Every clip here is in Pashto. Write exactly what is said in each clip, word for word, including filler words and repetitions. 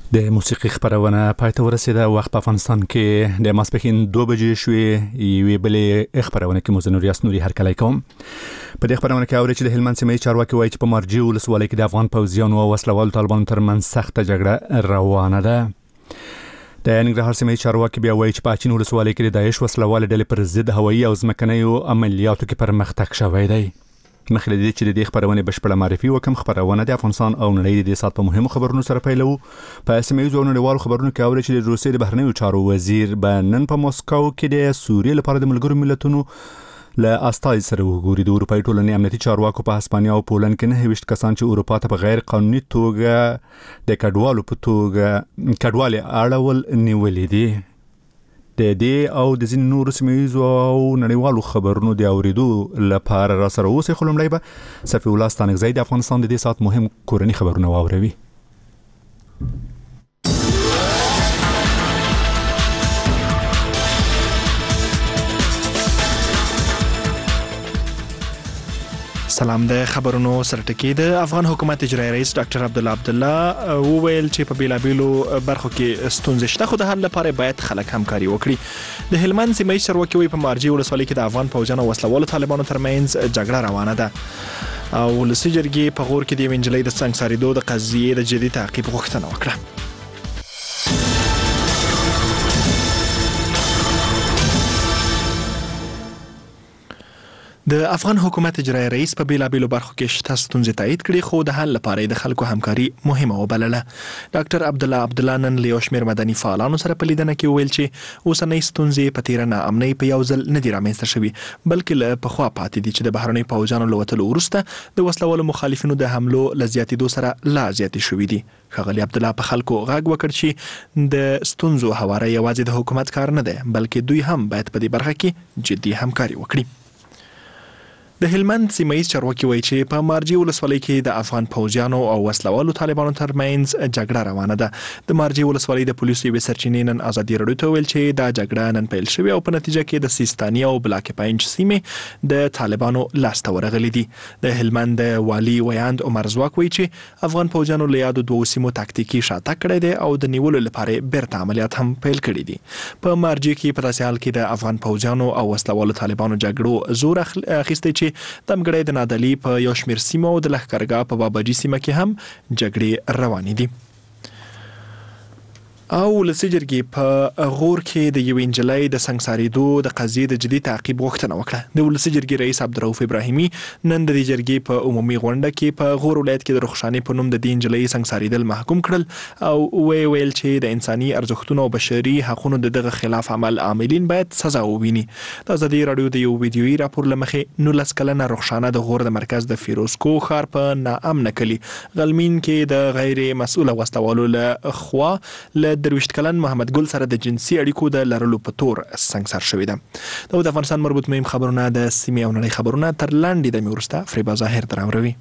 د موسیقي خبرونه پای ته ورسیده. وخت په افغانستان کې د ماسپښین دوه بجې شوې. یوې بلې خبرونه کې مو نور یاس نوري هرکلی کوم. په دې خبرونه کې اوري چې د هلمند سیمې چارواکي وایي چې په مرجې ولسوالۍ کې د افغان پوځیانو او وسلوالو طالبانو ترمنځ سخته جګړه روانه ده. د ننګرهار سیمې چارواکي بیا وایي چې په اچین ولسوالۍ کې د داعش وسلوال ډلې پر ضد هوایي او ځمکنیو عملیاتو کې پرمختګ شوی دی. مخکې د دې چې د دې خبرونه بشپړه معرفي وکم، خبرونه د افغانستان او نړۍ د سات په مهمو خبرونو سره پیلو. په سیمه ییزو نړیوالو خبرونو کې اوري چې د روسیې د بهرنیو چارو وزیر به نن په موسکو کې د سوریې لپاره د ملګرو ملتونو له استازي سره وګوري. د اروپایي ټولنې امنیتي چارواکو په هسپانیا او پولند کې نه ویشت کسان چې اروپا ته په غیر قانوني توګه د کډوالو په توګه کډوالي اړول نیولې دي. د دې او د ځینو نورو سیمه‌ییزو او نړیوالو خبرونو د اوریدو لپاره را سره اوسئ. خو لومړی به صفي الله ستانکزی د افغانستان د دې ساعت مهم کورني خبرونه واوروي. سلام. د خبرونو سرټکی د افغان حکومت اجرایی رئیس ډاکټر عبدالله عبدالله وویل چې په بیلابیلو برخو کې ستونزې شته، خو د حل لپاره باید خلک همکاري وکړي. د هلمند سیمې چارواکي وایي په مرجې ولسوالۍ کې د افغان پوځیانو او وسلوالو طالبانو ترمنځ جګړه روانه ده او ولسي جرګې په غور کې د یوې نجلۍ د څنګسارېدو د قضیې د جدي تعقیب غوښتنه وکړه. د افغان حکومت اجرایی رئیس په بیلابیلو برخو کې شته ستونزې تایید کړي، خو د حل لپاره د خلکو همکاري مهمه وبلله. ډاکټر عبدالله عبدالله نن له یو شمېر مدني فعالانو سره په لیدنه کې وویل چې اوسنۍ ستونزې په تېره ناامنۍ په یو ځل نه دي رامنځته شوي، بلکې له پخوا پاتې دي چې د بهرنیو پوځیانو له وتلو وروسته د وسلوالو مخالفینو د حملو له زیاتېدو سره لا زیاتې شوي دي. ښاغلي عبدالله په خلکو غږ وکړ چې د ستونزو هواری یوازې د حکومت کار نه دی، بلکې دوی هم باید په دې برخه کې جدي همکاري وکړي. د هلمند سیمه ییز چارواکي وایي چې په مرجې ولسوالۍ کې د افغان پوځیانو او وسلوالو طالبانو ترمنځ جګړه روانه ده. د مرجې ولسوالۍ د پولیسو یوې سرچینې نن ازادي راډیو ته ویل چې دا جګړه نن پیل شوې او په نتیجه کې د سیستاني او بلاک پنج سیمې د طالبانو لاسته ورغلي دي. د هلمند والي ویاند عمر ځواک وایي چې افغان پوځیانو له یادو دوو سیمو تاکتیکي شاتګ کړی دی او د نیولو لپاره بیرته عملیات هم پیل کړي دي. په مرجې کې په داسې حال کې د افغان پوځیانو او وسلوالو طالبانو جګړو زور اخیستی چې دمګړی د نادعلي په یو شمېر سیمو او د لښکرګاه په بابجي سیمه کې هم جګړې روانې دي. او ولسي جرګې په غور کې د یوې نجلۍ د څنګسارېدو د قضیې د جدي تعقیب غوښتنه وکړه. د ولسي جرګې رئیس عبدالرؤف ابراهیمي نن د دې جرګې په عمومي غونډه کې په غور ولایت کې د رخشانې په نوم د دې نجلۍ څنګسارېدل محکوم کړل او ویې ویل چې د انساني ارزښتونو او بشري حقونو د دغه خلاف عمل عاملین باید سزا وویني. د ازادي راډیو د یو ویډیويي راپور له مخې نولس کلنه رخشانه د غور د مرکز د فیروزکو ښار په ناامنه کلي غلمین کې د غیر مسؤله وسلوالو له خوا له درویشت کلن محمد ګل سره د جنسي اړیکو د لرلو په تور څنګسار شوې ده. دا د افغانستان مربوط مهم خبرونه د سیمې او نړۍ خبرونه تر لاندې دمې وروسته فریبا ظاهر دراوروي.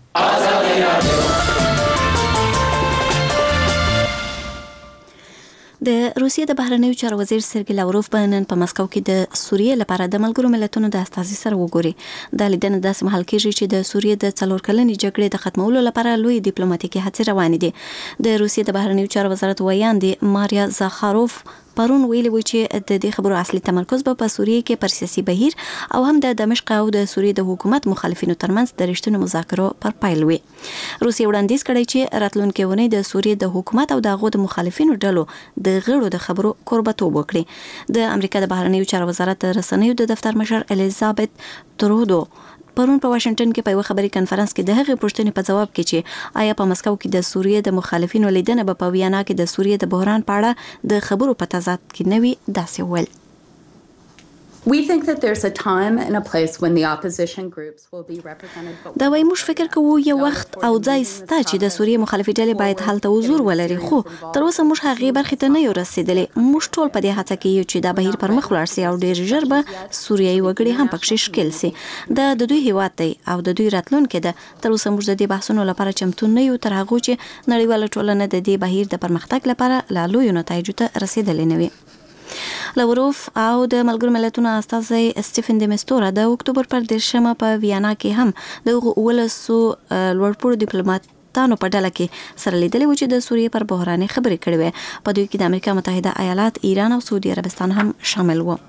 د روسیې د بهرنیو چارو وزیر سرګی لاوروف به نن په مسکو کې د سوریې لپاره د ملګرو ملتونو د استازي سره وګوري. د لیدنې داسې مهال کېږي چې د سوریې د څلور کلنې جګړې د ختمولو لپاره لوی ډیپلوماټیکي هڅې روانې دي. د روسیې د بهرنیو چارو وزارت ویاندې ماریا زاخاروف پرون ویلي و چې د دې خبرو اصلي تمرکز به په سوریې کې پر سیاسي بهیر او هم د دمشق او د سوریې د حکومت مخالفینو ترمنځ د رښتینو مذاکرو پر پیل وي. روسیې وړاندیز کړی چې راتلونکي اونۍ د سوریې د حکومت او د هغو د مخالفینو ډلو د غړو د خبرو کوربتوب وکړي. د امریکا د بهرنیو چارو وزارت رسنیو د دفتر مشر الیزابت ترودو پرون په واشنگټن کې په یو خبري کنفرانس کې د هغې پوښتنې په ځواب کې چې آیا په مسکو کې د سوریې د مخالفینو لیدنه به په ویانا کې د سوریې د بحران په اړه د خبرو په تضاد کې نه وي، داسې وویل. We think that there's a time and a place when the opposition groups will be represented. دا وایي موږ فکر کوو یو وخت او ځای ستا چې د سوریې مخالفې ډلې باید هلته حضور ولري، خو تر اوسه موږ هغې برخې ته نه یو رسېدلي. موږ ټول په دې هڅه کې یو چې دا بهیر پر مخ ولاړ سي او ډېر ژر به سوریایي وګړي هم پکښې ښکېل سي. دا د دوی هیواد دی او د دوی راتلونکی ده. تر اوسه موږ د دې بحثونو لپاره چمتو نه یو تر هغو چې نړیواله ټولنه د دې بهیر د پرمختګ لپاره لا لویو نتایجو ته رسېدلې نه وي. لاوروف او د ملګرو ملتونو استازی سټیفن د مستوره د اکتوبر پر دېرشمه په ویانا کې هم د ولسو لوړپوړو ډیپلوماټ دوستانو په ډله کې سره لیدلي و چې د سوریې پر بحراني خبرې کړې وې. په دوی کې د امریکا متحده ایالات، ایران او سعودي عربستان هم شامل و.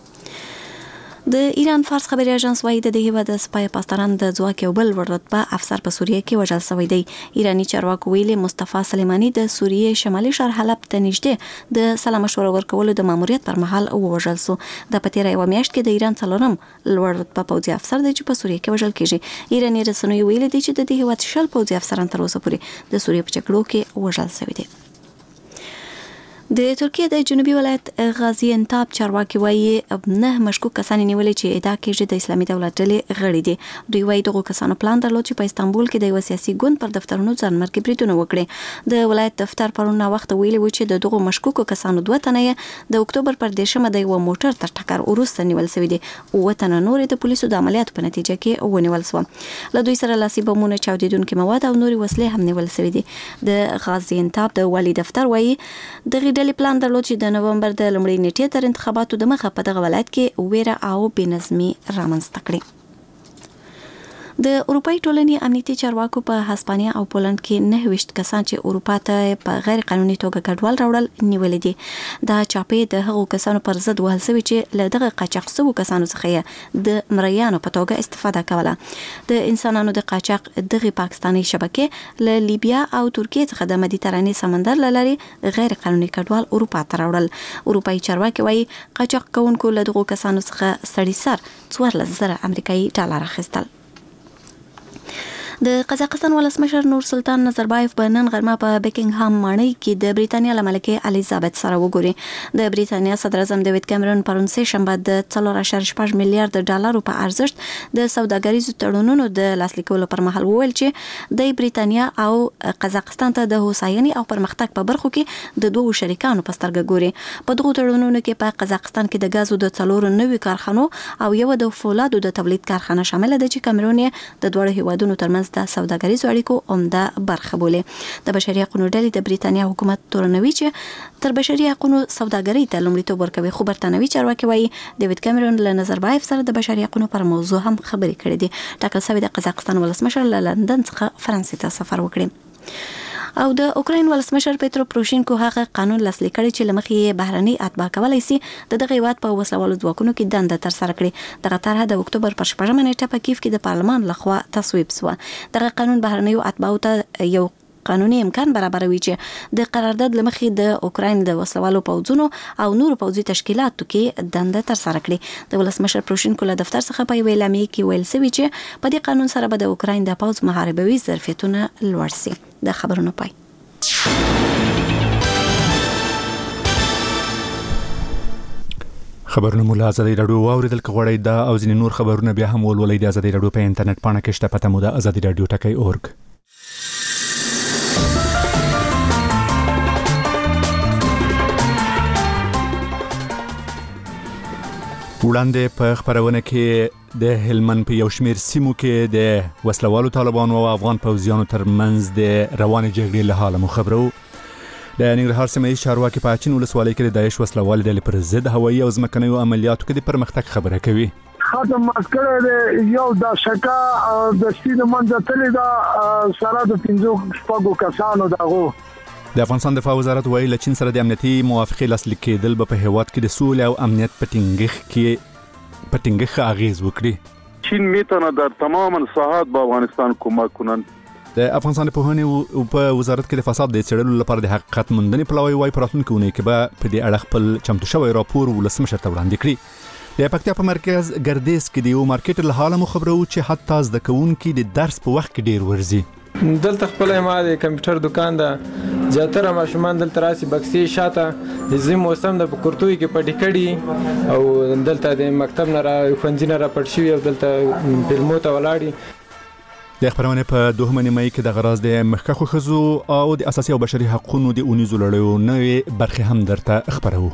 د ایران فارس خبري اژانس وايي د هیواد د سپای پاسداران د ځواک یو بل ورتبه افسر په سوریه کې وژل شوی دی. ایرانی چارواکو ویلي مصطفی سلیمانی د سوریې شمالي ښار حلب ته نږدې د سلا مشوره ورکولو د ماموریت پر مهال ووژل شو. د په تیره یوه میاشت کې د ایران څلورم لوړ رتبه پوځي افسر دی چې په سوریه کې وژل کیږي. ایرانی رسنیو ویلي دي چې د دې هیواد شل پوځي افسران تر اوسه پورې د سوریې په جګړو کې وژل شوي دي. د ترکیه د جنوبي ولایت غازی انتاب چارواکي وایي نه مشکوک کسان نیولې چې ادعا کوي د اسلامي دولت ډلې غړي دي. دوی وایي دغه کسانو پلان درلود چې په استانبول کې د یو سیاسي ګوند پر دفترونو ځانمرګي بریدونه وکړي. د ولایت دفتر پرون وخت ویلي و چې د دغه مشکوک کسانو دوه تنه د اکتوبر پر دیشمه د یو موټر تر ټکر وروسته نیول شوی دي او تنه نور د پولیسو د عملیاتو په نتیجه کې ونیول شو. له دوی سره لاسي بمونه، چاودیدونکي مواد او نوري وسلې هم نیول شوی دي. د غازی انتاب د والی دفتر وایي د ډلې پلان درلود چې د نومبر د لومړۍ نیټې تر انتخاباتو د مخه په دغه ولایت کې ویره او بېنظمي رامنځته کړي. د اروپאי ټولنې امنیتي چارواکو په هسپانیا او پولند کې نه ویشت کسان چې اروپا ته په غیر قانوني توګه کډوال راوړل نیولې دي. دا چاپې د هغو کسانو پر ضد وهل شوی چې له دغه قاچاق شوو کسانو څخه د مریانو په توګه استفاده کوله. د انسانانو د قاچاق دغه پاکستاني شبکې له لیبیا او ترکیه څخه د مدیترانې سمندر له لارې غیر قانوني کډوال اروپا ته راوړل. اروپאי چارواکي وایي قاچاق کوونکو له دغو کسانو څخه سړي سر څوارلس زره امریکایي ډالر اخیستل. د قزاقستان ولسمشر نور سلطان نظربایف په نن غرمه په بکینګهام ماڼۍ کې د بریتانیا له ملکې الیزابت سره وګوري. د بریتانیا صدر اعظم ډیوډ کیمرون پرون سه شنبه د څلور اعشاریه شپږ میلیارډ ډالرو په ارزښت د سوداګریزو تړونونو د لاسلیک کولو پر مهال وویل چې د بریتانیا او قزاقستان ته د هوساینې او پرمختګ په برخو کې د دوه شریکانو په سترګه ګوري. په دغه تړونونو کې په قزاقستان کې د غازو د څلور نوي کارخانو او یو د فولادو د تولید کارخانه شامل ده چې کیمرون د دوه هیوادونو ترمنځ د سوداګریزو اړیکو عمده برخه بولي. د بشري حقوقو ډلې د بریتانیا حکومت تورنوي چې تر بشري حقوقو سوداګرۍ ته لومړیتوب ورکوي. خو برتانوي چارواکي وایي ډیوډ کیمرون له نظربایف سره د بشري حقوقو پر موضوع هم خبرې کړې دي. ټاکل شوی د قزاقستان ولسمشر له لندن څخه فرانسې ته سفر وکړي. او د اوکراین ولسمشر پیترو پروشینکو هغه قانون لاسلیک کړی چې لمخې بهرني اتباع کولای شي د دغه هیواد په وسلوالو ځواکونو کې دنده تر سره کړي. دغه طرح د اکتوبر پر شپږمه نیټه په کیف کې د پارلمان لخوا تصویب شو. دغه قانون بهرنیو اتباعو ته یو قانوني امکان برابروي چې د قرارداد لمخې د اوکراین د وسلوالو پوځونو او نورو پوځي تشکیلاتو کې دنده تر سره کړي. د ولسمشر پروشینکو له دفتر څخه په یوه اعلامیه کې ویل شوی چې په دې قانون سره به د اوکراین د پوځ محاربوي ظرفیتونه لوړ شي. د خبرونو پای. خبرونه مو له ازادي راډیو واوریدل. کغوړی دا او ځینې نور خبرونه بیا هم ولولئ د ازادي راډیو په انټرنیټ پاڼه کې شته. پته مو د ازادي راډیو ټکی اورګ. وړاندې په خبرونه کې د هلمند په یو شمېر سیمو کې د وسلوالو طالبانو او افغان پوځیانو ترمنځ د روانې جګړې له حاله مو خبرو. د ننګرهار سیمه ییز چارواکي په اچین ولسوالۍ کې د داعش وسلوالې ډلې پر ضد هوایي او ځمکنیو عملیاتو کې د پرمختګ خبره کوي. ختم مسکره د یو د شکا د سینې منځ ته د سره د پنځو شپږو کسانو دغه د افغانستان دفاع وزارت وایي له چین سره د امنیتي موافقې لاسلیک کېدل به په هیواد کې د سولې او امنیت په ټینګښت کې په ټینګښت اغیز وکړي. چین میتونه در تمام ساحات به افغانستان کمک کنن. د افغانستان په هنې په وزارت کې د فساد د څېړلو لپاره د حقیقت موندنې پلوی وایي په راتلونکي اونۍ کې به په دې اړه خپل چمتو شوی راپور ولسمشر ته وړاندې کړي. د پکتیا په مرکز ګردیز کې د یو مارکیټ له حاله مو خبرو چې حتی زده کوونکي د درس په وخت کې ډیر ورزي. دلته خپل ما د کمپیوټر دکان ده زیاتره ماشومان دلته راسي بکسي شاته د زم موسم د پکورتوي کې پټی کړي او دلته د مکتب نه را خونځینه را پټ شي او دلته فلمو ته ولاړي. د خبرونه په دوهمه نیمه کې د غراز د مخکخو خزو او د اساسي او بشري حقوقو د اونیزو لړیو نوې برخه هم درته خبرو.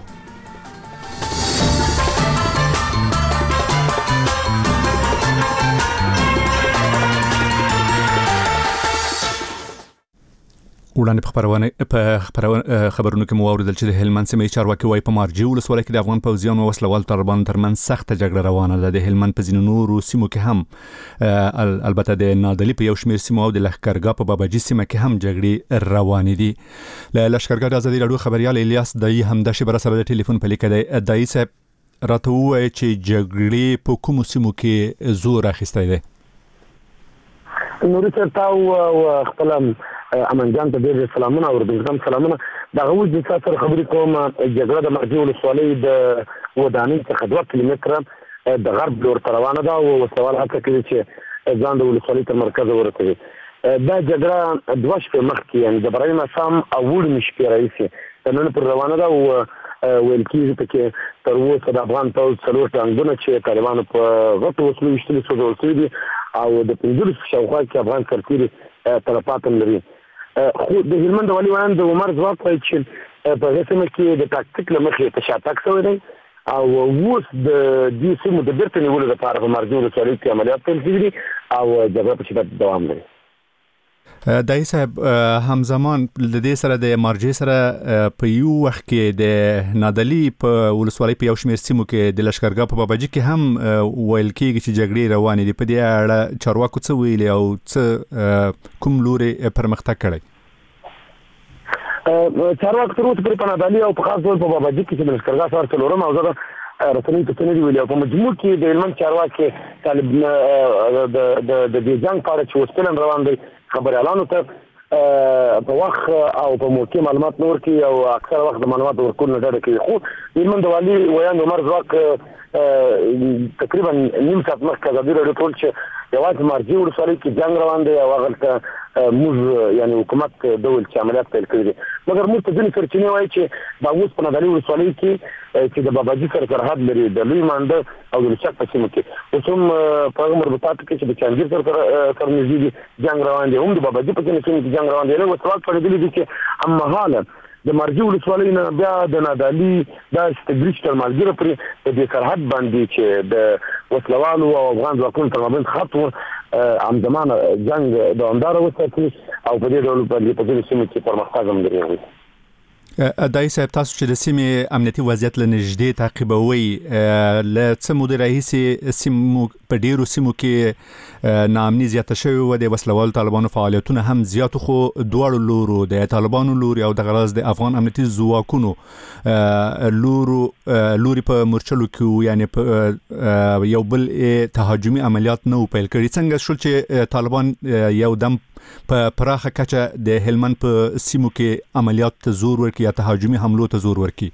وړاندې په خبرونه په خبرونو کې مو اوریدل چې د هلمند سیمې چارواکي وايي په مارجې ولسوالۍ کې د افغان پوځیانو او وسلوال طالبانو ترمنځ سخته جګړه روانه ده. د هلمند په ځینو نورو سیمو کې هم البته د نادلي په یو شمېر سیمو او د لښکرګاه په باباجي سیمه کې هم جګړې روانې دي. له لښکرګاه د ازادي راډیو خبريال الیاس دای هم د شبر سره د ټلیفون په لیکه دی. دای صاحب راته وایي چې جګړې په کوم سیمو کې زور اخیستی دی؟ نوري تاو او خپل امن جان ته ډېر سلامونه او ورته سلامونه. دا غوښ د تاسو خبرې کوم. جګړه د مارجې ولسوالۍ د ودانۍ څخه دوه کیلومتره د غرب لور روانه ده او وسوال هڅه کوي چې ځان د ولسوالۍ تر مرکز ورسوي. دا جګړه دوه شپې مخکې یعنې د برای مسام او وړ شپې راهیسې نن پر روانه ده او ویل کېږي چې تر اوسه د افغان پوځ څلور ټانکونه چې طالبانو په غټو وسلو ویشتلي سوځول شوي دي او د پنځلسو شاوخوا کې افغان سرتیري تلفات هم لري. خو د هلمند والي ویان د عمر ځواک وایي چې په هغې سیمه کې د تاکتیک له مخې تشاتک شوی دی او اوس د دې سیمو د بیرته نیولو لپاره په مارجې ولسوالۍ کې عملیات پیل شوي دي او جګړه په شدت دوام لري. دای صاحب همزمان د دې سره د مارجې سره په یو وخت کې د نادلي په ولسوالۍ په یو شمېر سیمو کې د لښکرګاه په باباجي کې هم ویل کېږي چې جګړې روانې دي. په دې اړه چارواکو څه ویلي او څه کوم لوري پرمختګ کړی؟ چارواکو تر اوسه پورې په نادلي او په خاص ډول په باباجي کې چې د لښکرګاه ښار څلورم او زه رسنۍ ته څه نه دي ویلي او په مجموع کې د هلمند چارواکي طالب د دې جنګ په اړه چې اوس فلم روان دی خبريالانو ته په وخت او په موقع معلومات نور کې او اکثر وخت د معلومات ورکول نه ډډه کوي. خو هلمند والي ویان عمر ځواک تقریبا نیم ساعت مخکې ازادي راډیو ټول چې یوازې مارجې ولسوالۍ کې جنګ روان دی او هغلته موږ یعنې حکومت ډول چې عملیات پیل کړي دي. مګر موږ ته ځینې سرچینې وایي چې دا اوس په نادلي ولسوالۍ کې چې د باباجي سره سرحد لري د لوی مانده او د لچک په سیمه کې اوس هم په هغه مربوطاتو کې چې د چانګیر سره سره نږدې دي جنګ روان دی. هم د باباجي په سیمه کې جنګ روان دی. نو سوال پرېدلی دي چې هممهاله د مارجې ولسوالۍ نه بیا د نادلي دا برج تر مالګیره پورې په دې سرحد باندې چې د وسلوالو او افغان ځواکونو تر مابین خط و همزمانه جنګ دوامداره وساتي او په دې ډول باندې په دې سیمه کې پرمختګ هم لري. دای صاحب تاسو چې د سیمې امنیتي وضعیت له نږدې تعقیبوي له څه مودې راهیسې سیمو په ډیرو سیمو کې ناامني زیاته شوې وه د وسلوالو طالبانو فعالیتونه هم زیاتو خو دواړو لورو د طالبانو لوري او د غرض د افغان امنیتي ځواکونو لورو لوري په مورچلو کې یعنی په یو بل تهاجمي عملیات نه پیل کړي. څنګه شول چې طالبان یو دم په پراخه کچه د هلمند په سیمو کې عملیات ته زور ورکړي یا تهاجمي حملو ته زور ورکړي؟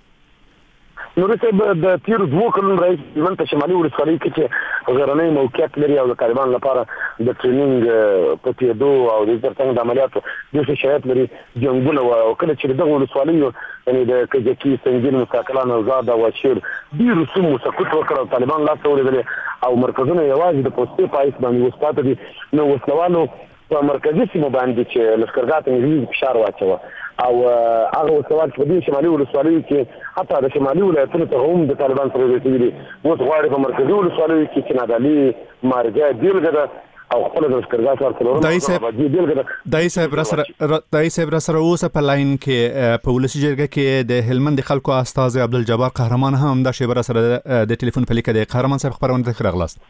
نور صاحب د تیر دوه کلونو راهیسې هلمند په شمالي ولسوالۍ کې چې غرنۍ موقعیت لري او د طالبانو لپاره د ټریننګ په تېدو او د ترڅنګ د عملیاتو ډېر شایعات لري جنګونه او کله چې دغه ولسوالیو یعنې د کجکي سنګین مستقلان آزاد او شیر ډېرو سیمو سقوط وکړ او طالبان لاس ته ورغلي او مرکزونه یوازې د پوستې په حیث باندې اوس پاتې دي. نو وسلوالو په مرکزي سیمو باندې چې لښکرګاه ته نږدې فشار واچوه او هغه وسلوال چې په دې شمالي ولسوالیو کې حتی د شمالي ولایتونو ته هم د طالبان سره رسېدلي دي. اوس غواړي په مرکزي ولسوالیو کې چې نادلي مارجه بیلګه ده او خپل د لښکرګاه ښار څلورم بیلګه ده. دای صاحب راسره دای صاحب راسره اوسه په لاین کې په ولسي جرګه کې د هلمند خلکو استازی عبدالجبار قهرمان هم دا شیبه راسره د ټلیفون په لیکه دی. قهرمان صاحب خبرونه ته ښه راغلاست.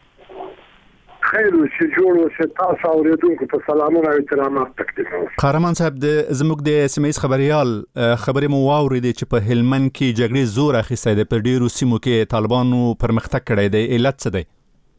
خیر چې جوړ وسه تاسو اوریدونکو ته سلامونه او احترامات تقدیم. قهرمان صاحب د زموږ د سیمه خبريال خبرې مو واورېدې چې په هلمند کې جګړې زور اخیستی دی په ډیرو سیمو کې طالبانو پرمختګ کړی دی. علت څه دی؟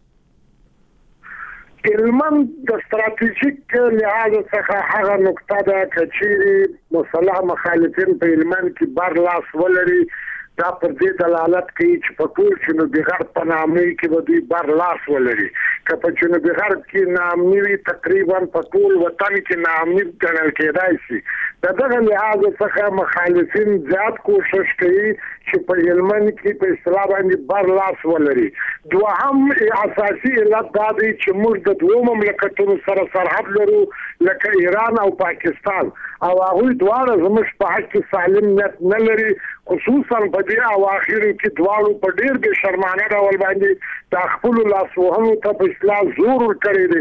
هلمند د ستراتیژیک لحاظ څخه هغه نقطه ده چې مسلح مخالفین په هلمند کې بر لاس ولري. دا پر دې دلالت کوي چې په ټول جنوبي غرب په نامنۍ کې به دوی بر لاس ولري. که په جنوبي غرب کې ناامني وي تقریبا په ټول وطن کې ناامني ګڼل کېدای شي. د دغه لحاظ څخه مخالفین زیات کوشش کوي چې په هلمند کې په اصطلاح باندې بر لاس ولري. دوهم اساسي علت دا دی چې موږ د دوو مملکتونو سره سرحد لرو لکه ایران او پاکستان او هغوی دواړه زموږ په حق کې سالم نیت نه لري. خصوصا په دې اواخرو کې دواړو په ډېر بې شرمانه ډول باندې د خپلو لاسوهنو ته په اصطلاح زور ورکړی دی.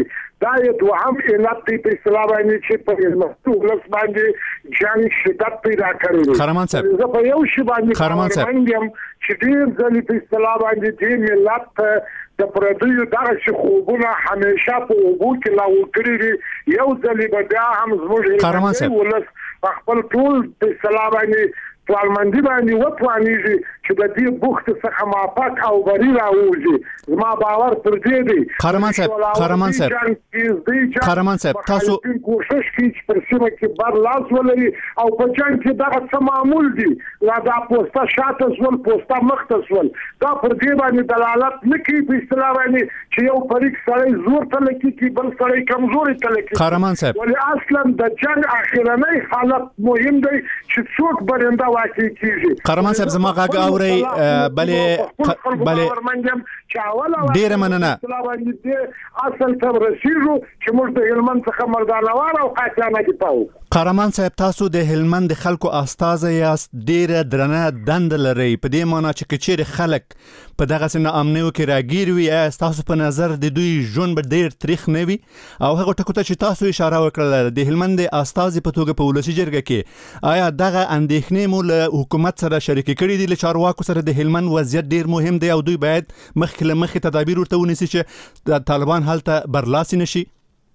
دا یو دوهم علت دی په اصطلاح باندې چې په هلمند ولس باندې جنگ شدت پیدا کړی. قهرمان صاحب زه په یو شی باندې قهرمان صاحب چې ډیر ځلې په اصطلاح باندې دې ملت د پردیو دغه چې خوبونه همیشه په اوبو کې لاول کړي دي یو ځلې به بیا هم زموږ ولس په خپل ټول په اصطلاح باندې ټولمندي باندې وتوانیږي چې د دې بوخت څخه مافق او بری راوځي. زما باور پر دې دی. قهرمان صاحب قهرمان صاحب قهرمان صاحب تاسو کوشش کوي چې پر سیمه کې بر لاس ولري او په جنگ کې دغه څه معمول دي لا دا پوسټه شاته سول پوسټه مخته سول دا پر دې باندې دلالت نه کوي په اصطلاح باندې چې یو فریق سړی زور ته لکې کی بل سړی کمزوري ته لکې. قهرمان صاحب ولی اصلا د جنگ اخرنۍ حالت مهم دی چې څوک برنده واقع کیږي. قهرمان صاحب زما غاګ اوري بلې بلې ډیر مننه اصل ته رسیدو چې موږ د هلمند څخه مردانوار او قاچانه کې پاو. قهرمان صاحب تاسو د هلمند خلکو استازی یاست ډیر درنه دند لري په دې معنی چې کچېر خلک په دغه سن امنیو کې راګیر وي تاسو په نظر د دوی ژوند به ډیر تاریخ نه وي او هغه ټکو ته چې تاسو اشاره وکړه د هلمند استازی په توګه په ولسی جرګه کې آیا دغه اندېښنې مو له حکومت سره شریک کړي دي له چارواکو سره د هلمند وضعیت ډیر مهم دی او دوی باید مخکې له مخکې تدابیر ورته ونیسي چې د طالبان هلته برلاسي نشي؟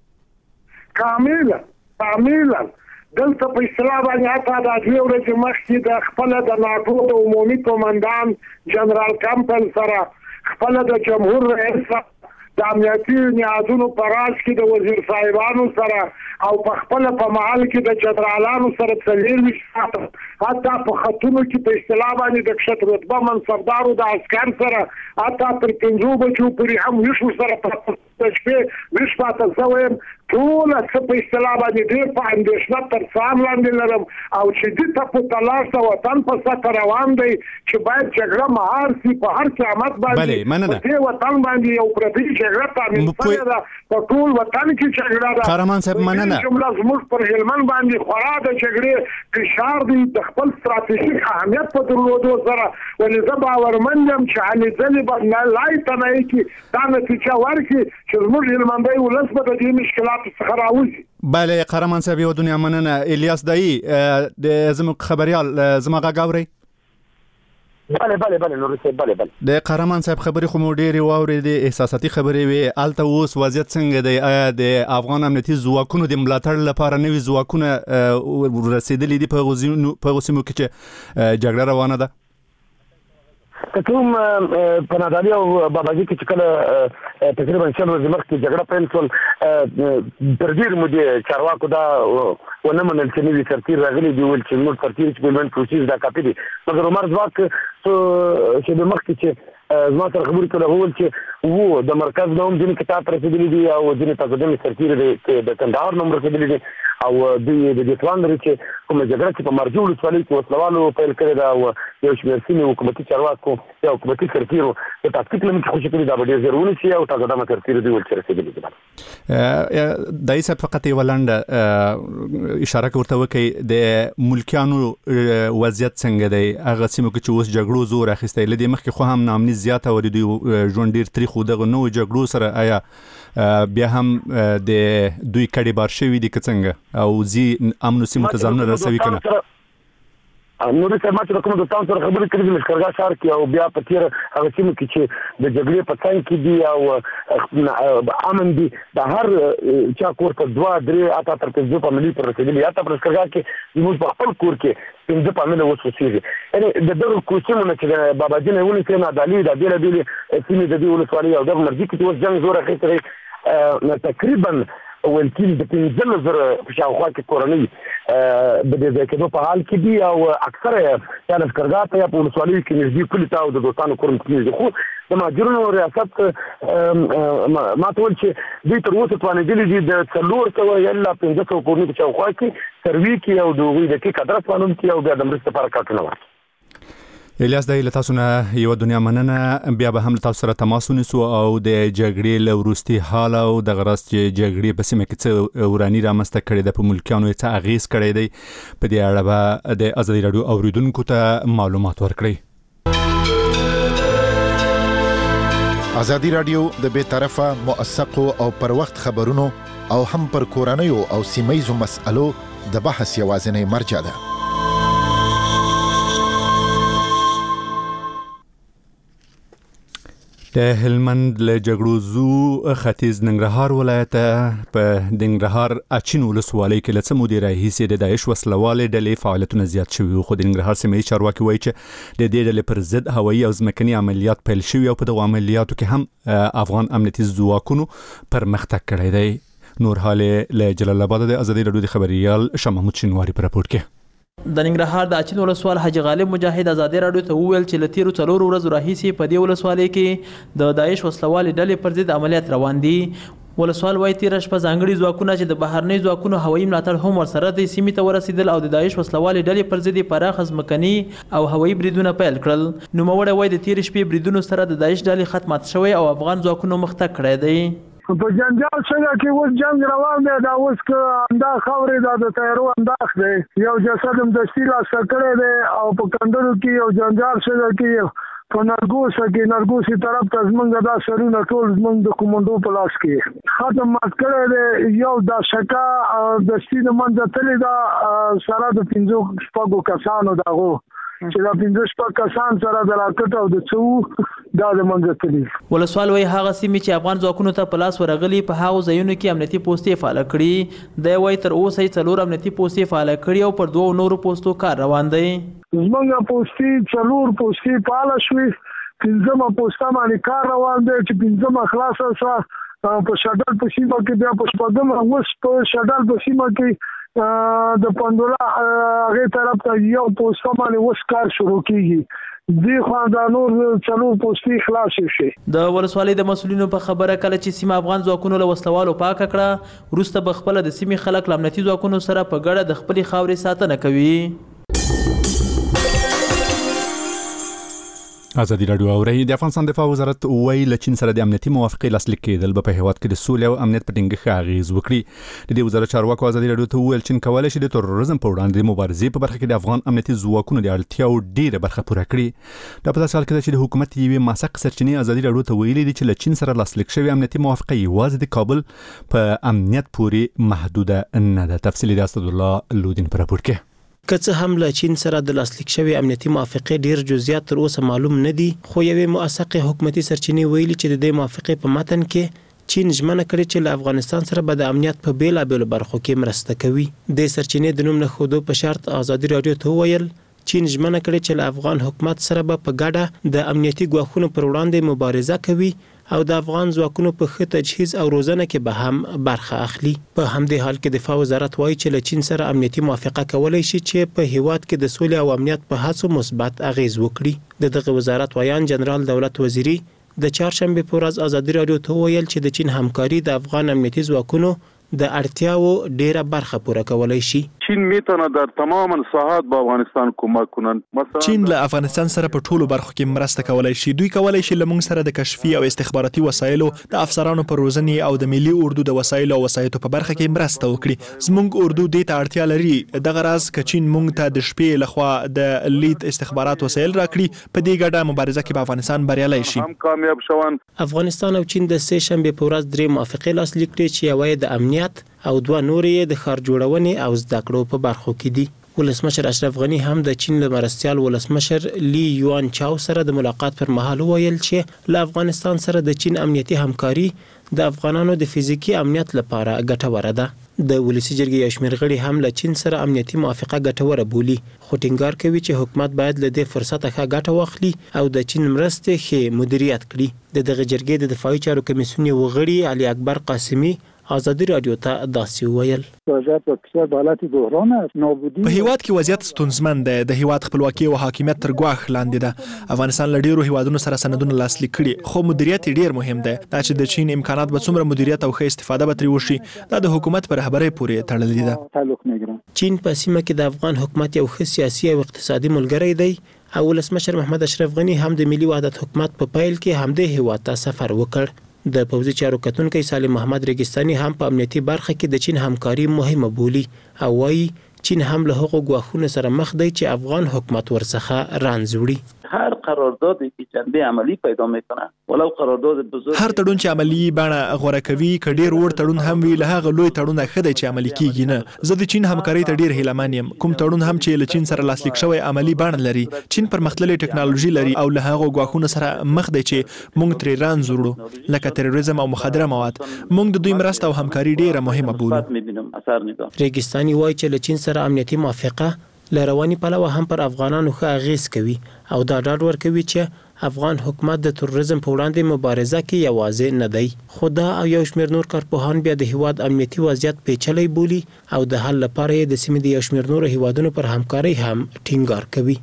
کاملا کاملا دلته په اصطلاح باندې حتی د دوی ورځې مخکې د خپل د ناټو د عمومي قومندان جنرال کمپل سره خپل د جمهور رئیس د امنیتي نیازونو په راز کې د وزیر صاحبانو سره او په خپل په محل کې د جنرالانو سره څلور ساعته حتی په خطونو کې په اصطلاح باندې د کښت رتبه منصبدارو د عسکر سره حتی تر پنځو بجو پورې هم وشو سره په شپې ویش پاته زویم ټول څه په اصطلاح باندې ډېر په اندېښنه تر څام لاندې لرم او چې دې ته په تلاش د وطن په سطح روان دی چې باید جګړه مهار سي په هر قیامت باندې په دې وطن باندې یو پردي جګړه تامین شوې ده په ټول وطن کې جګړه ده. قهرمان صاحب مننه جمله زموږ پر هلمند باندې خورا د جګړې فشار دی د خپل ستراتیژیک اهمیت په درلودو سره ولې زه باورمند یم چې علي ځلې به لای تنهایی کې دا نتیجه ورکړي چې زموږ هلمندی ولس به د دې مشکلات څخه راوځي. بله قهرمان صاحب یو دنیا مننه. الیاس دایی د زموږ خبريال زما غاګ اوري؟ بله بله بله نور صاحب بله بله د قهرمان صاحب خبرې خو مو ډېرې واورېدې احساساتي خبرې وې هلته اوس وضعیت څنګه دی؟ آیا د افغان امنیتي ځواکونو د ملاتړ لپاره نوي ځواکونه رسېدلي دي په هغو سیمو کې چې جګړه روانه ده؟ کوم په نادالي او باباجي کې چې کله تقریبا شل ورځې مخکې جګړه پیل شول تر ډېرې مودې چارواکو دا ونه منل چې نوي سرتیر راغلي دي ویل چې موږ سرتیر چې په هلمند پروسیس دا کاپي دي مګر عمر ځواک چې د مخکې چې زما سره خبرې کړې وویل چې وو د مرکز نه هم ځینې کتاب رسېدلي دي او ځینې تقدمې سرتیر د کندهار نه هم رسېدلي دي او دوی د دې توان لري چې کومه جګړه چې په مرجو ولسوالۍ کې وسلوالو پیل کړې ده او یو شمېر سیمې حکومتي چارواکو یا حکومتي سرتیرو د تاکتیک له مخې خوشي کړي دا به ډېر ژر ونیسي او تقدمه سرتیر دوی ورته رسېدلي دي. دایي صاحب فقط یوه لنډه اشاره ورته وکړئ د ملکیانو وضعیت څنګه دی هغه سیمو کې چې اوس جګړو زور اخیستی له دې مخکې خو هم ناامني زیاته وه د دوی ژوند ډېر تریخ و دغه نوو جګړو سره آیا بیا هم د دوی کډې بار شوي دي که څنګه او زی امنو سیمو ته ځانونه رسوي که نه؟ نوري صاحب ما چې د کومو دوستانو سره خبرې کړې دي لښکرګاه ښار کې او بیا په تېره هغه سیمو کې چې د جګړې په څنګ کې دي او امن دي د هر چا کور ته دوه درې اته تر پنځه فامیلي پر رسېدلي یا ته په لښکرګاه کې زموږ په خپل کور کې پنځه فامیله اوس اوسېږي. یعنې د دغو سیمو نه چې د باباجي نه یې ونیسې نادالي دا بېلابېلې سیمې د دې ولسوالۍ او دغه مرجي کې چې اوس جنګ زور اخیستی دی تقریبا ویل کېږي د پنځلس زره په شاوخوا کې کورنۍ د دې ځای کېدو په حال کې دي او اکثره یې یا لښکرګاه ته یا په ولسوالیو کې نږدې کلي ته او د دوستانو کورونو کې نږدې خو د مهاجرونو ریاست ما ته ویل چې دوی تر اوسه توانېدلي دي د څلور سوه یا لا پنځه سوه کورنۍ په شاوخوا کې سروي کې او د هغوی دقیق ادرس معلوم کړي او بیا د مرستې لپاره کارتونه ورکړي. الیاس دایی له تاسو نه یوه دنیا مننه. بیا به هم له تاسو سره تماس ونیسو او د جګړې له وروستي حال او دغه راز چې جګړې په سیمه کې څه وراني رامنځته کړې ده په ملکیانو یې څه اغېز کړی دی په دې اړه به د ازادي راډیو اورېدونکو ته معلومات ورکړئ. ازادي راډیو د بې طرفه موثقو او پر وخت خبرونو او هم پر کورنیو او سیمایزو مسألو د بحث یوازینی مرجع ده. د هلمند له جګړو زو ختیځ ننګرهار ولایت په ننګرهار اچین ولسوالۍ کې له څه مودې راهیسې د داعش وسلوالې ډلې فعالیتونه زیات شوي خو د ننګرهار سیمې چارواکي وایي چې د دې ډلې پر ضد هوایي او ځمکني عملیات پیل شوي او په دغو عملیاتو کې هم افغان امنیتي ځواکونو پرمختګ کړی دی. نور حال له جلال آباد د ازادي راډیو د خبريال شاه محمود شینواری په راپور کې. د ننګرهار د اچین ولسوال حاجی غالب مجاهد ازادي راډیو ته وویل چې له تیرو څلورو ورځو راهیسې په دې ولسوالۍ کې د داعش وسلوالې ډلې پر ضد عملیات روان دي. ولسوال وایي تیره شپه ځانګړي ځواکونه چې د بهرني ځواکونو هوایي ملاتړ هم ورسره د سیمې ته ورسېدل او د داعش وسلوالې ډلې پر ضد پراخ ځمکني او هوایي بریدونه پیل کړل. نوموړی وایي د تیرې شپې بریدونو سره د داعش ډلې ختمات شوی او افغان ځواکونو مختګ کړی دی. په جنجال څنګه کې اوس جنگ روان دی دا اوس که اندا خبرې دا د تیارو انداز دی یو جسد هم دستي راسته کړی دی او په کندرو کې یو جنجال څنګه کې په نرګوس کې نرګوسي طرف ته زمونږ دا سرونه ټول زمونږ د کومندو په لاس کې ختم مات کړی دی. یو دا شکا دستي د منځه تللی دا سره د پنځو شپږو کسانو دغو چې دا پنځه شپږ کسان سره د راکټ او د څو دا د منځه تللی. ولسوال وایي هغه سیمې چې افغان ځواکونو ته په لاس ورغلي په هغو ځایونو کې امنیتي پوستې فعاله کړي. دی وایي تر اوسه یې څلور امنیتي پوستې فعاله کړي او پر دوو نورو پوستو کار روان دی. زمونږ پوستې څلور پوستې فعاله شوې پنځمه پوسته باندې کار روان دی چې پنځمه خلاصه سوه په شډل په سیمه کې بیا په شپږمه اوس په شډل په سیمه کې د پندولا هغه طرف ته یو پوسټ باندې اوس کار شروع کیږي دی خو دا نور څلور پوسټي خلاص شي. د ولسوالۍ د مسولینو په خبره کله چې سیمه افغان ځواکونو له وسلوالو پاک کړه وروسته به خپل د سیمې خلک له امنیتي ځواکونو سره په ګډه د خپلې خاورې ساتنه کوي. ازادي راډیو اوري د افغانستان دفاع وزارت وایي له چین سره د امنیتي موافقې لاسلیک کېدل به په هیواد کې د سولې او امنیت په ټینګښت اغیز وکړي. د دې وزارت چارواکو ازادي راډیو ته وویل چین کولای شي د تروریزم په وړاندې د مبارزې په برخه کې د افغان امنیتي ځواکونو د اړتیاو ډیره برخه پوره کړي. دا په داسې حال کې چې د حکومت یوې ماسق سرچینې ازادي راډیو ته ویلي دي چې له چین سره لاسلیک شوی امنیتي موافقه یوازې د کابل په امنیت پورې محدوده نه ده. تفصیل د اسد الله لودین پر راپور کې. که څه هم له چین سره د لاسلیک شوی امنیتي موافقې ډیر جزئیات تر اوسه معلوم نه دي خو یوې موثقه حکومتي سرچینې ویلي چې د دې موافقې په متن کې چین ژمنه کړې چې له افغانستان سره به د امنیت په بیلابېلو برخو کې مرسته کوي. د سرچینې د نوم نه ښودو په شرط ازادي راډیو ته وویل چین ژمنه کړې چې له افغان حکومت سره به په ګډه د امنیتي ګواښونو پر وړاندې مبارزه کوي او د افغان ځواکونو په ښه تجهیز او روزنه کې به هم برخه اخلي. په همدې حال کې دفاع وزارت وایي چې له چین سره امنیتي موافقه کولای شي چې په هیواد کې د سولې او امنیت په هڅو مثبت اغیز وکړي. د دغه وزارت وایان جنرال دولت وزیری د چهارشنبه په ورځ ازادي راډیو ته ویل چې د چین همکاري د افغان امنیتي ځواکونو د اړتیاو ډیره برخه پوره کولای شي. چین میتونه در تمام ساحات به افغانستان کمک کنند. مثلا چین له افغانستان سره په ټولو برخو کې مرسته کولای شي. دوی کولای شي له موږ سره د کشفي او استخباراتي وسایلو د افسرانو پر روزنې او د ملي اردو د وسایلو او وسایطو په برخه کې مرسته وکړي. زموږ اردو دې ته اړتیا لري. دغه راز ک چین موږ ته د شپې لخوا د لید استخبارات وسایل راکړي په دې ګډه مبارزه کې به افغانستان بریالي شي. هم کامیاب شون. افغانستان او چین د سه شنبه په ورځ درې موافقې لاسلیک کړې چې یوه د امنیت او دوه نورې د ښار جوړونې او زده کړو په برخو کې دي. ولسمشر اشرف غنی هم د چین له مرستیال ولسمشر لی یوان چاو سره د ملاقات پر مهال ویل چې له افغانستان سره د چین امنیتي همکاري د افغانانو د فزیکی امنیت لپاره ګټوره ده. د ولسی جرګې یو شمېر غړي هم له چین سره امنیتي موافقه ګټوره بولي خو ټینګار کوي چې حکومت باید له دې فرصته ښه ګټه واخلي او د چین مرستې ښې مدیریت کړي. د دغه جرګې د دفاعي چارو کمیسیون یو غړي علي اکبر قاسمي ازادي راډیو ته داسې ویل وضعیت په حالت بحران است. نابودی په هیواد کې وضعیت ستونزمن دی. د هیواد خپلواکي او حاکمیت تر ګواښ لاندې ده. افغانستان له ډیرو هیوادونو سره سندونه لاسلیک کړي خو مدیریت ډیر مهم دی. دا چې د چین امکانات به څومره مدیریت او ښه استفاده به ترې وشي دا د حکومت پر رهبرۍ پورې تړلې ده. چین په سیمه کې د افغان حکومت یو ښه سیاسي او اقتصادي ملګری دی او ولسمشر محمد اشرف غنی هم د ملي وحدت حکومت په پیل کې همدې هیواد ته سفر وکړ. د پوځي چارو کتونکي سالم محمد ریګستاني هم په امنیتي برخه کې د چین همکاري مهمه بولي او وایي چین هم له هغو ګواښونو سره مخ دی چې افغان حکومت ورڅخه رانځ وړي. هر قراردادی که جنبه عملی پیدا میکنه ولو قرارداد بزرگ هر تړون چې عملی بڼه غوره کوي که ډیر وړ تړون هم وي له هغه لوی تړونه ښه دی چې عملي کیږي نه. زه د چین همکارۍ ته ډیر هیلهمن یم. کوم تړون هم چې له چین سره لاسلیک شوی عملی بڼه لري. چین پرمختللې ټکنالوژي لري او له هغه ګواښونو سره مخ دی چې موږ ترې رانځ وړو لکه تروریزم او مخدره مواد. موږ د دوی مرسته او همکاري ډیره مهمه بولو. ریګستاني وایي چې له چین سره امنیتي موافقه له رواني پلوه هم پر افغانانو ښه اغیز کوي او دا ډاډ ورکوي چې افغان حکومت د تروریزم په وړاندې مبارزه کې یوازې نه دی. خو دا او یو شمېر نور کارپوهان بیا د هیواد امنیتي وضعیت پیچلی بولي او د حل لپاره یې د سیمې د یو شمېر نورو هیوادونو پر همکارۍ هم ټینګار کوي.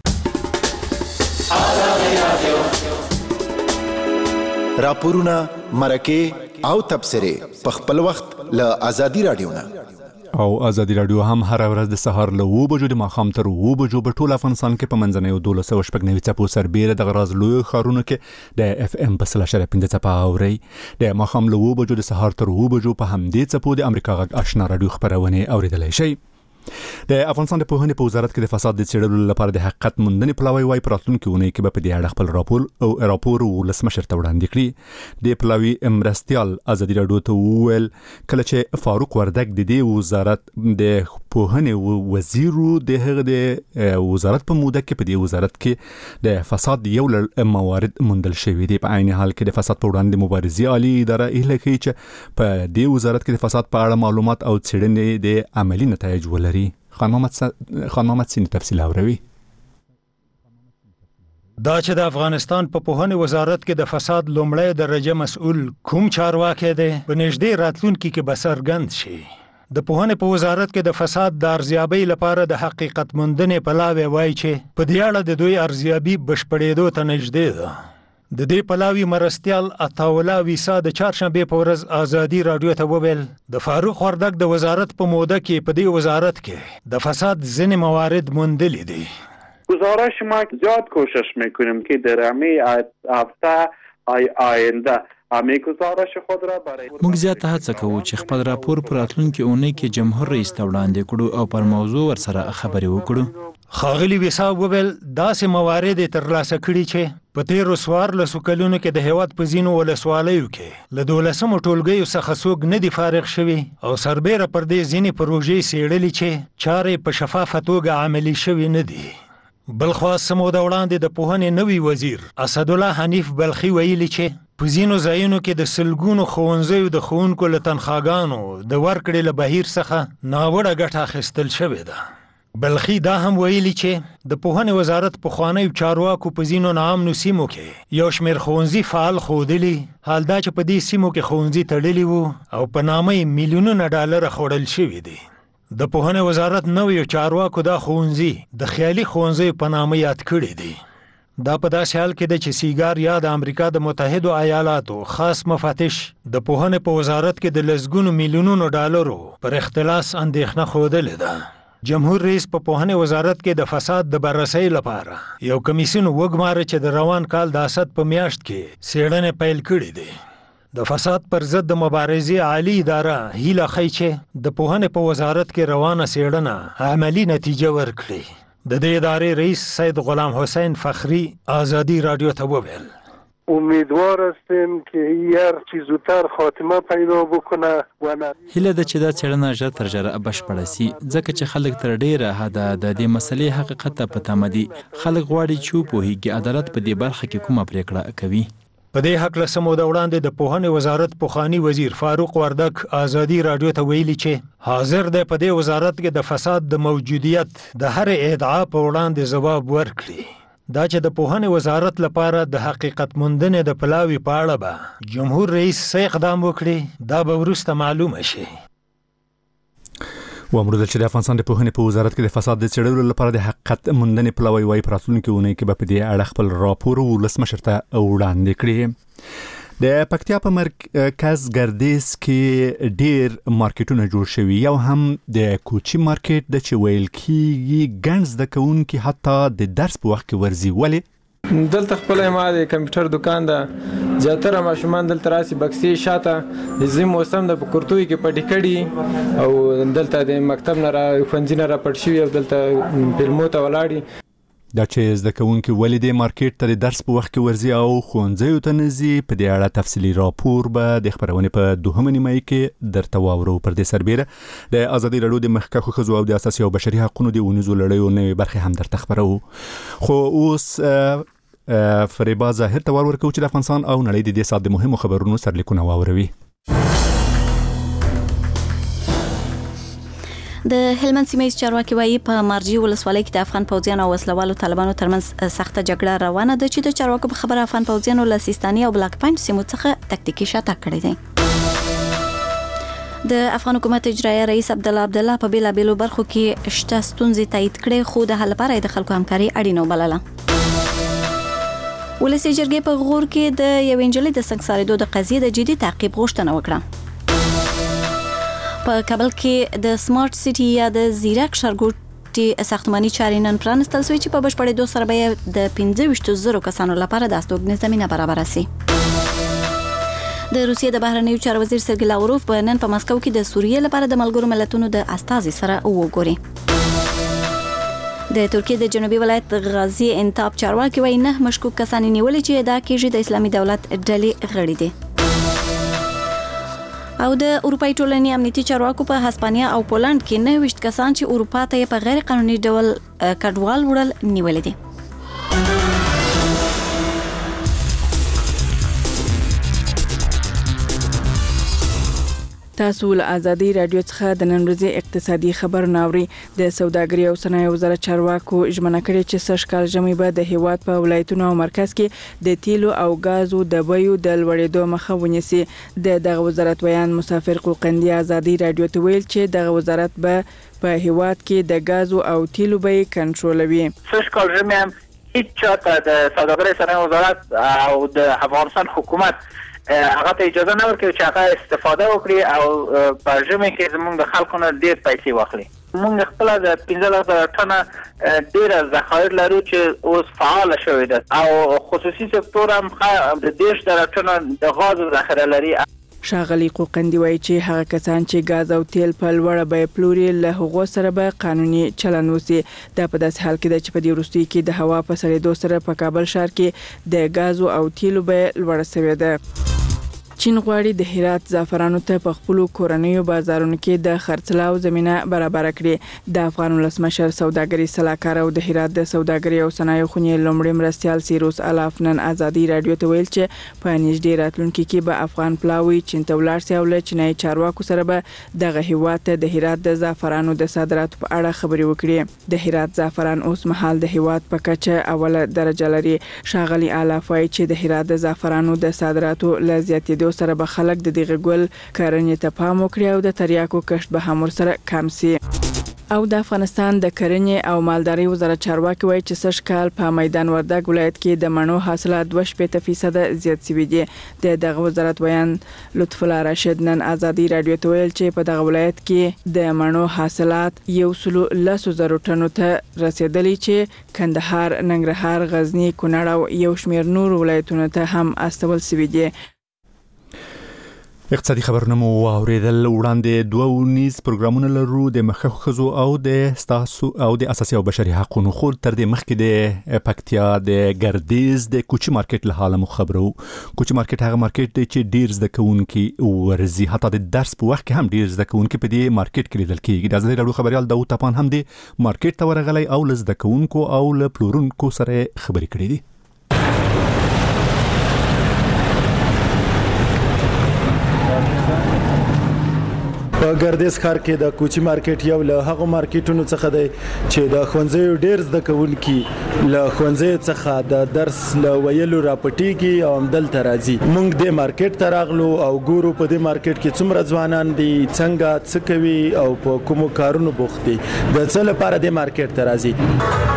راپورونه، مرکې او تبصرې په خپل وخت له آزادي رادیو نه او آزادي رادیو هم هر ورځ د سهار له اوه بجو د ماښام تر اوه بجو په ټول افغانستان کې په منځنیو دولس سوه شپږ نوي څپو سربیره د غراز لویو ښارونو کې د اف ام په سل اشاریه پنځه څپه اورئ. د ماښام له اوه بجو د سهار تر اوه بجو په همدې څپو د امریکا غږ آشنا رادیو خپرونې اوریدلی شئ. د افغانستان د پوهنې په وزارت کې د فساد د څېړلو لپاره د حقیقت موندنې پلاوی وايي په راتلونکي اونۍ کې به په دې اړه خپل راپور او راپور ولسمشر ته وړاندې کړي. د پلاوي مرستیال آزادي رادیو ته وویل کله چې فاروق وردګ د دې وزارت د پوهنې وزیر د هغه د وزارت په موده کې په دې وزارت کې د فساد یو لړ موارد موندل شوي دي. په عین حال کې د فساد په وړاندې مبارزې عالی اداره هیله کوي چې په دې وزارت کې د فساد په اړه معلومات او څېړنې د عملی نتایج ولري. خان محمد س... خان محمد سین تفصیل اوروي. دا چې د افغانستان په پوهنې وزارت کې د فساد لومړی درجه مسؤل کوم چارواکی دی په نږدې راتلونکي کې به څرګند شي. د پوهنې په وزارت کې د فساد د ارزیابۍ لپاره د حقیقت موندنې پلاوی وایي چې په دې اړه د دوی ارزیابي بشپړېدو ته نږدې ده. د دې پلاوی مرستیال عطاوالله ویسا د چهارشنبې په ورځ آزادي رادیو ته وویل د فاروق وردګ د وزارت په موده کې په دې وزارت کې د فساد ځینې موارد موندلي دي. گزارش ما زیاد کوشش میکنیم که در همه هفته آینده همه گزارش خود را برای موږ زیاته هڅه کوو چې خپل راپور پر راتلونکي اونۍ کې جمهور رئیس ته وړاندې کړو او پر موضوع ورسره خبرې وکړو. ښاغلي ویسا وویل داسې موارد یې ترلاسه کړي چې په تېرو څوارلسو کلونو کې د هېواد په ځینو ولسوالیو کې له دولسمو ټولګیو څخه څوک نه دي فارغ شوي او سربیره پر دې ځینې پروژې څېړلي چې چارې په شفافه توګه عملي شوي نه دي. بلخوا څه موده وړاندې د پوهنې نوي وزیر اسدالله حنیف بلخي ویلي چې په ځینو ځایونو کې د سلګونو ښوونځیو د ښوونکو له تنخواګانو د ورکړې له بهیر څخه ناوړه ګټه اخیستل شوې ده. بلخي دا هم ویلي چې د پوهنې وزارت پخوانیو چارواکو په ځینو ناامنو سیمو کې یو شمېر ښوونځي فعال ښودلي، حال دا چې په دې سیمو کې ښوونځي تړلي وو او په نامه یې میلیونونه ډالره خوړل شوي دي. د پوهنې وزارت نویو چارواکو دا ښوونځي د خیالي ښوونځیو په نامه یاد کړي دي. دا په داسې حال کې ده چې سیګار یا د امریکا د متحدو ایالاتو خاص مفتش د پوهنې په وزارت کې د لسګونو میلیونونو ډالرو پر اختلاس اندېښنه ښودلې ده. جمهور رئیس په پوهنې وزارت کې د فساد د بررسۍ لپاره یو کمیسیون وګماره چې د روان کال د اسد په میاشت کې څېړنې پیل کړې دي. د فساد پر ضد د مبارزې عالی اداره هیله ښیي چې د پوهنې په وزارت کې روانه څېړنه عملی نتیجه ورکړي. د دې ادارې رئیس سید غلام حسین فخری آزادی رادیو ته وویل امیدوار هستیم که هر چی زودتر خاتمه پیدا بکنه و هیله ده چې دا څېړنه ژر تر ژره بشپړه سي ځکه چې خلک تر ډیره حده د دې مسلې حقیقت ته په تمه دي. خلک غواړي چې وپوهیږي عدالت په دې برخه کې کومه پریکړه کوي. په دې هکله څه موده وړاندې د پوهنې وزارت پخواني وزیر فاروق وردګ آزادي رادیو ته ویلي چې حاضر دی په دې وزارت کې د فساد د موجودیت د هرې ادعا په وړاندې ځواب ورکړي. دا چې د پوهنې وزارت لپاره د حقیقت موندنې د پلاوي په اړه به جمهور رئیس څه اقدام وکړي دا به وروسته معلومه شي. و امروز چې د افغانستان د پوهنې په وزارت کې د فساد د څېړلو لپاره د حقیقت موندنې پلاوی وايي په راتلونکي اونۍ کې به په دې اړه خپل راپور ولسمشر ته وړاندې کړي. د پکتیا په مرکز ګردیز کې ډیر مارکیټونه جوړ شوي، یو هم د کوچي مارکیټ د چې ویل کېږي ګڼ زده کوونکي حتی د درس په وخت کې ورځي. ولې؟ دلته خپل ما د کمپیوټر دکان ده، زیاتره ماشومان دلته راسي بکسې شاته د زی موسم د کورتوي کې پټی کړي او دلته د مکتب نه را ښوونځي نه را پټ شوي او دلته فلمو ته ولاړي. دا چې زده کوونکي ولې د مارکیټ ته د درس په وخت کې ورځي او ښوونځیو ته نه ځي، په دې اړه تفصیلي راپور به د خبرونې په دوهمه نیمایي کې درته واورو. پر دې سربیره د ازادي راډیو د مخکښو ښځو او د اساسي او بشري حقوقو د اونیزو لړیو نوې برخې هم درته خبرو. خو اوس فریبا ظاهر ته ور ورکو چې د افغانستان او نړۍ د دې سات د مهمو خبرونو سرلیکونه واوروي. د هلمند سیمې چارواکي وایي په مارجې ولسوالۍ کې د افغان پوځیانو او وسلوالو طالبانو ترمنځ سخته جګړه روانه ده چې د چارواکو په خبره افغان پوځیانو له سیستاني او بلاک پاینټ سیمو څخه تکتیکي شاتګ کړی دی. د افغان حکومت اجرایي رئیس عبدالله عبدالله په بیلابیلو برخو کې شته ستونزې تایید کړې، خو د حل لپاره د خلکو همکاري اړینه وبلله. ولسي جرګې په غور کې د یوې نجلۍ د سنګسارېدو د قضیې د جدي تعقیب غوښتنه وکړه. په کابل کې د سمارټ سټي یا د زیرک ښارګوټي ساختماني چارې نن پرانستل شوې چې په بشپړېدو سره به د پنځه ویشت زرو کسانو لپاره د استوګنې زمینه برابره شي. د روسیې د بهرنیو چارو وزیر سرګی لاوروف په نن په مسکو کې د سوریې لپاره د ملګرو ملتونو د استازي سره وګوري. د ترکیې د جنوبي ولایت غازی انتاب چارواکي وایي نه مشکوک کسان نیولې چې ادعا کېږي د اسلامي دولت ډلې غړي دي. او د اروپایي ټولنې امنیتي چارواکو په هسپانیا او پولند کې نه ویشت کسان چې اروپا ته په غیر قانوني ډول کډوال وړل نیولې دي. تاسو له ازادي رادیو څخه د نن ورځې اقتصادي خبرونه اورئ. د سوداګرۍ او صنایعو وزارت چارواکو ژمنه کړې چې سږ کال ژمي به د هیواد په ولایتونو او مرکز کې د تیلو او غازو د بیو د لوړېدو مخه ونیسي. د دغه وزارت ویان مسافر قلقندي ازادي رادیو ته ویل چې دغه وزارت به په هیواد کې د غازو او تیلو بیې کنټرولوي. سږ کال ژمي هم هیڅ چاته د سوداګرۍ صنایعو وزارت او د افغانستان حکومت هغه ته اجازه نه ورکوي چې هغه استفاده وکړي او په ژمي کې زموږ د خلکو نه ډېر پیسې واخلي. موږ خپل د پنځلس زره ټنه ډېر ذخایر لرو چې اوس فعال شوی ده او خصوصي سکتور هم د دېرش زره ټنه د غازو ذخیره لري. ښاغلي قوقندي وایي چې هغه کسان چې غاز او تیل په لوړه بیه پلوري له هغو سره به قانوني چلند وشي. دا په داسې حال کې ده چې په دې وروستیو کې د هوا په سړېدو سره په کابل ښار کې د غازو او تیلو بیه لوړه شوې ده. چین غواړي د هرات زعفرانو ته په خپل کورنیو بازارونو کې د خرڅلاو زمينه برابر کړي. د افغان ولسمشر سوداګري صلاحکار او د هرات د سوداګري او صنایعو خونې لومړی مرستيال سیروس الاف نن ازادي رادیو ته ویل چې په نږدې راتلونکي کې به افغان پلاوی چین ته ولاړ شي او له چینایي چارواکو سره به دغه هیواد ته د هرات د زعفرانو د صادراتو په اړه خبرې وکړي. د هرات زعفران اوس مهال د هیواد په کچه اوله درجه لري. ښاغلي الاف وايي چې د هرات د زعفرانو د صادراتو له زیاتېدو سره به خلک د دغه ګل کرنې ته پام وکړي او د تریاکو کښت به هم ورسره کم شي. او د افغانستان د کرنې او مالدارۍ وزارت چارواکي وایي چې سږ کال په میدان وردګ ولایت کې د مڼو حاصلات دوه شپېته فیصده زیات شوي دي. د دغه وزارت ویان لطف الله راشد نن ازادي رادیو ته ویل چې په دغه ولایت کې د مڼو حاصلات یو سلو لسو زرو ټنو ته رسیدلی چې کندهار، ننګرهار، غزنی، کونړ او یو شمېر نور ولایتونو ته هم استول شوي دي. اقتصادي خبرونه مو واوریدل. وړاندې دوه نیز پروګرامونه لرو د مخکښو ښځو او د ستاسو او د اساسي او بشري حقوقو. خو تر دې مخکې د پکتیا د ګردیز د کوچي مارکیټ له حاله مو خبرو. کوچي مارکیټ هغه مارکیټ دی چې ډیر زده کوونکي ورزي، حتی د درس په وخت کې هم ډیر زده کوونکي په دې مارکیټ کې لیدل کیږي. د ازادي راډیو خبريال داوود تپان هم د مارکیټ ته ورغلی او له زده کوونکو او له پلورونکو سره خبرې کړې دي. په ګردیز ښار کې د کوچي مارکیټ یو له هغو مارکیټونو څخه دی چې د ښوونځیو ډېر زده کوونکي له ښوونځیو څخه د درس له ویلو راپټېږي او همدلته راځي. موږ دې مارکیټ ته راغلو او ګورو په دې مارکیټ کې څومره ځوانان دي، څنګه څه کوي او په کومو کارونو بوخت دي، د څه لپاره دې مارکیټ ته راځي.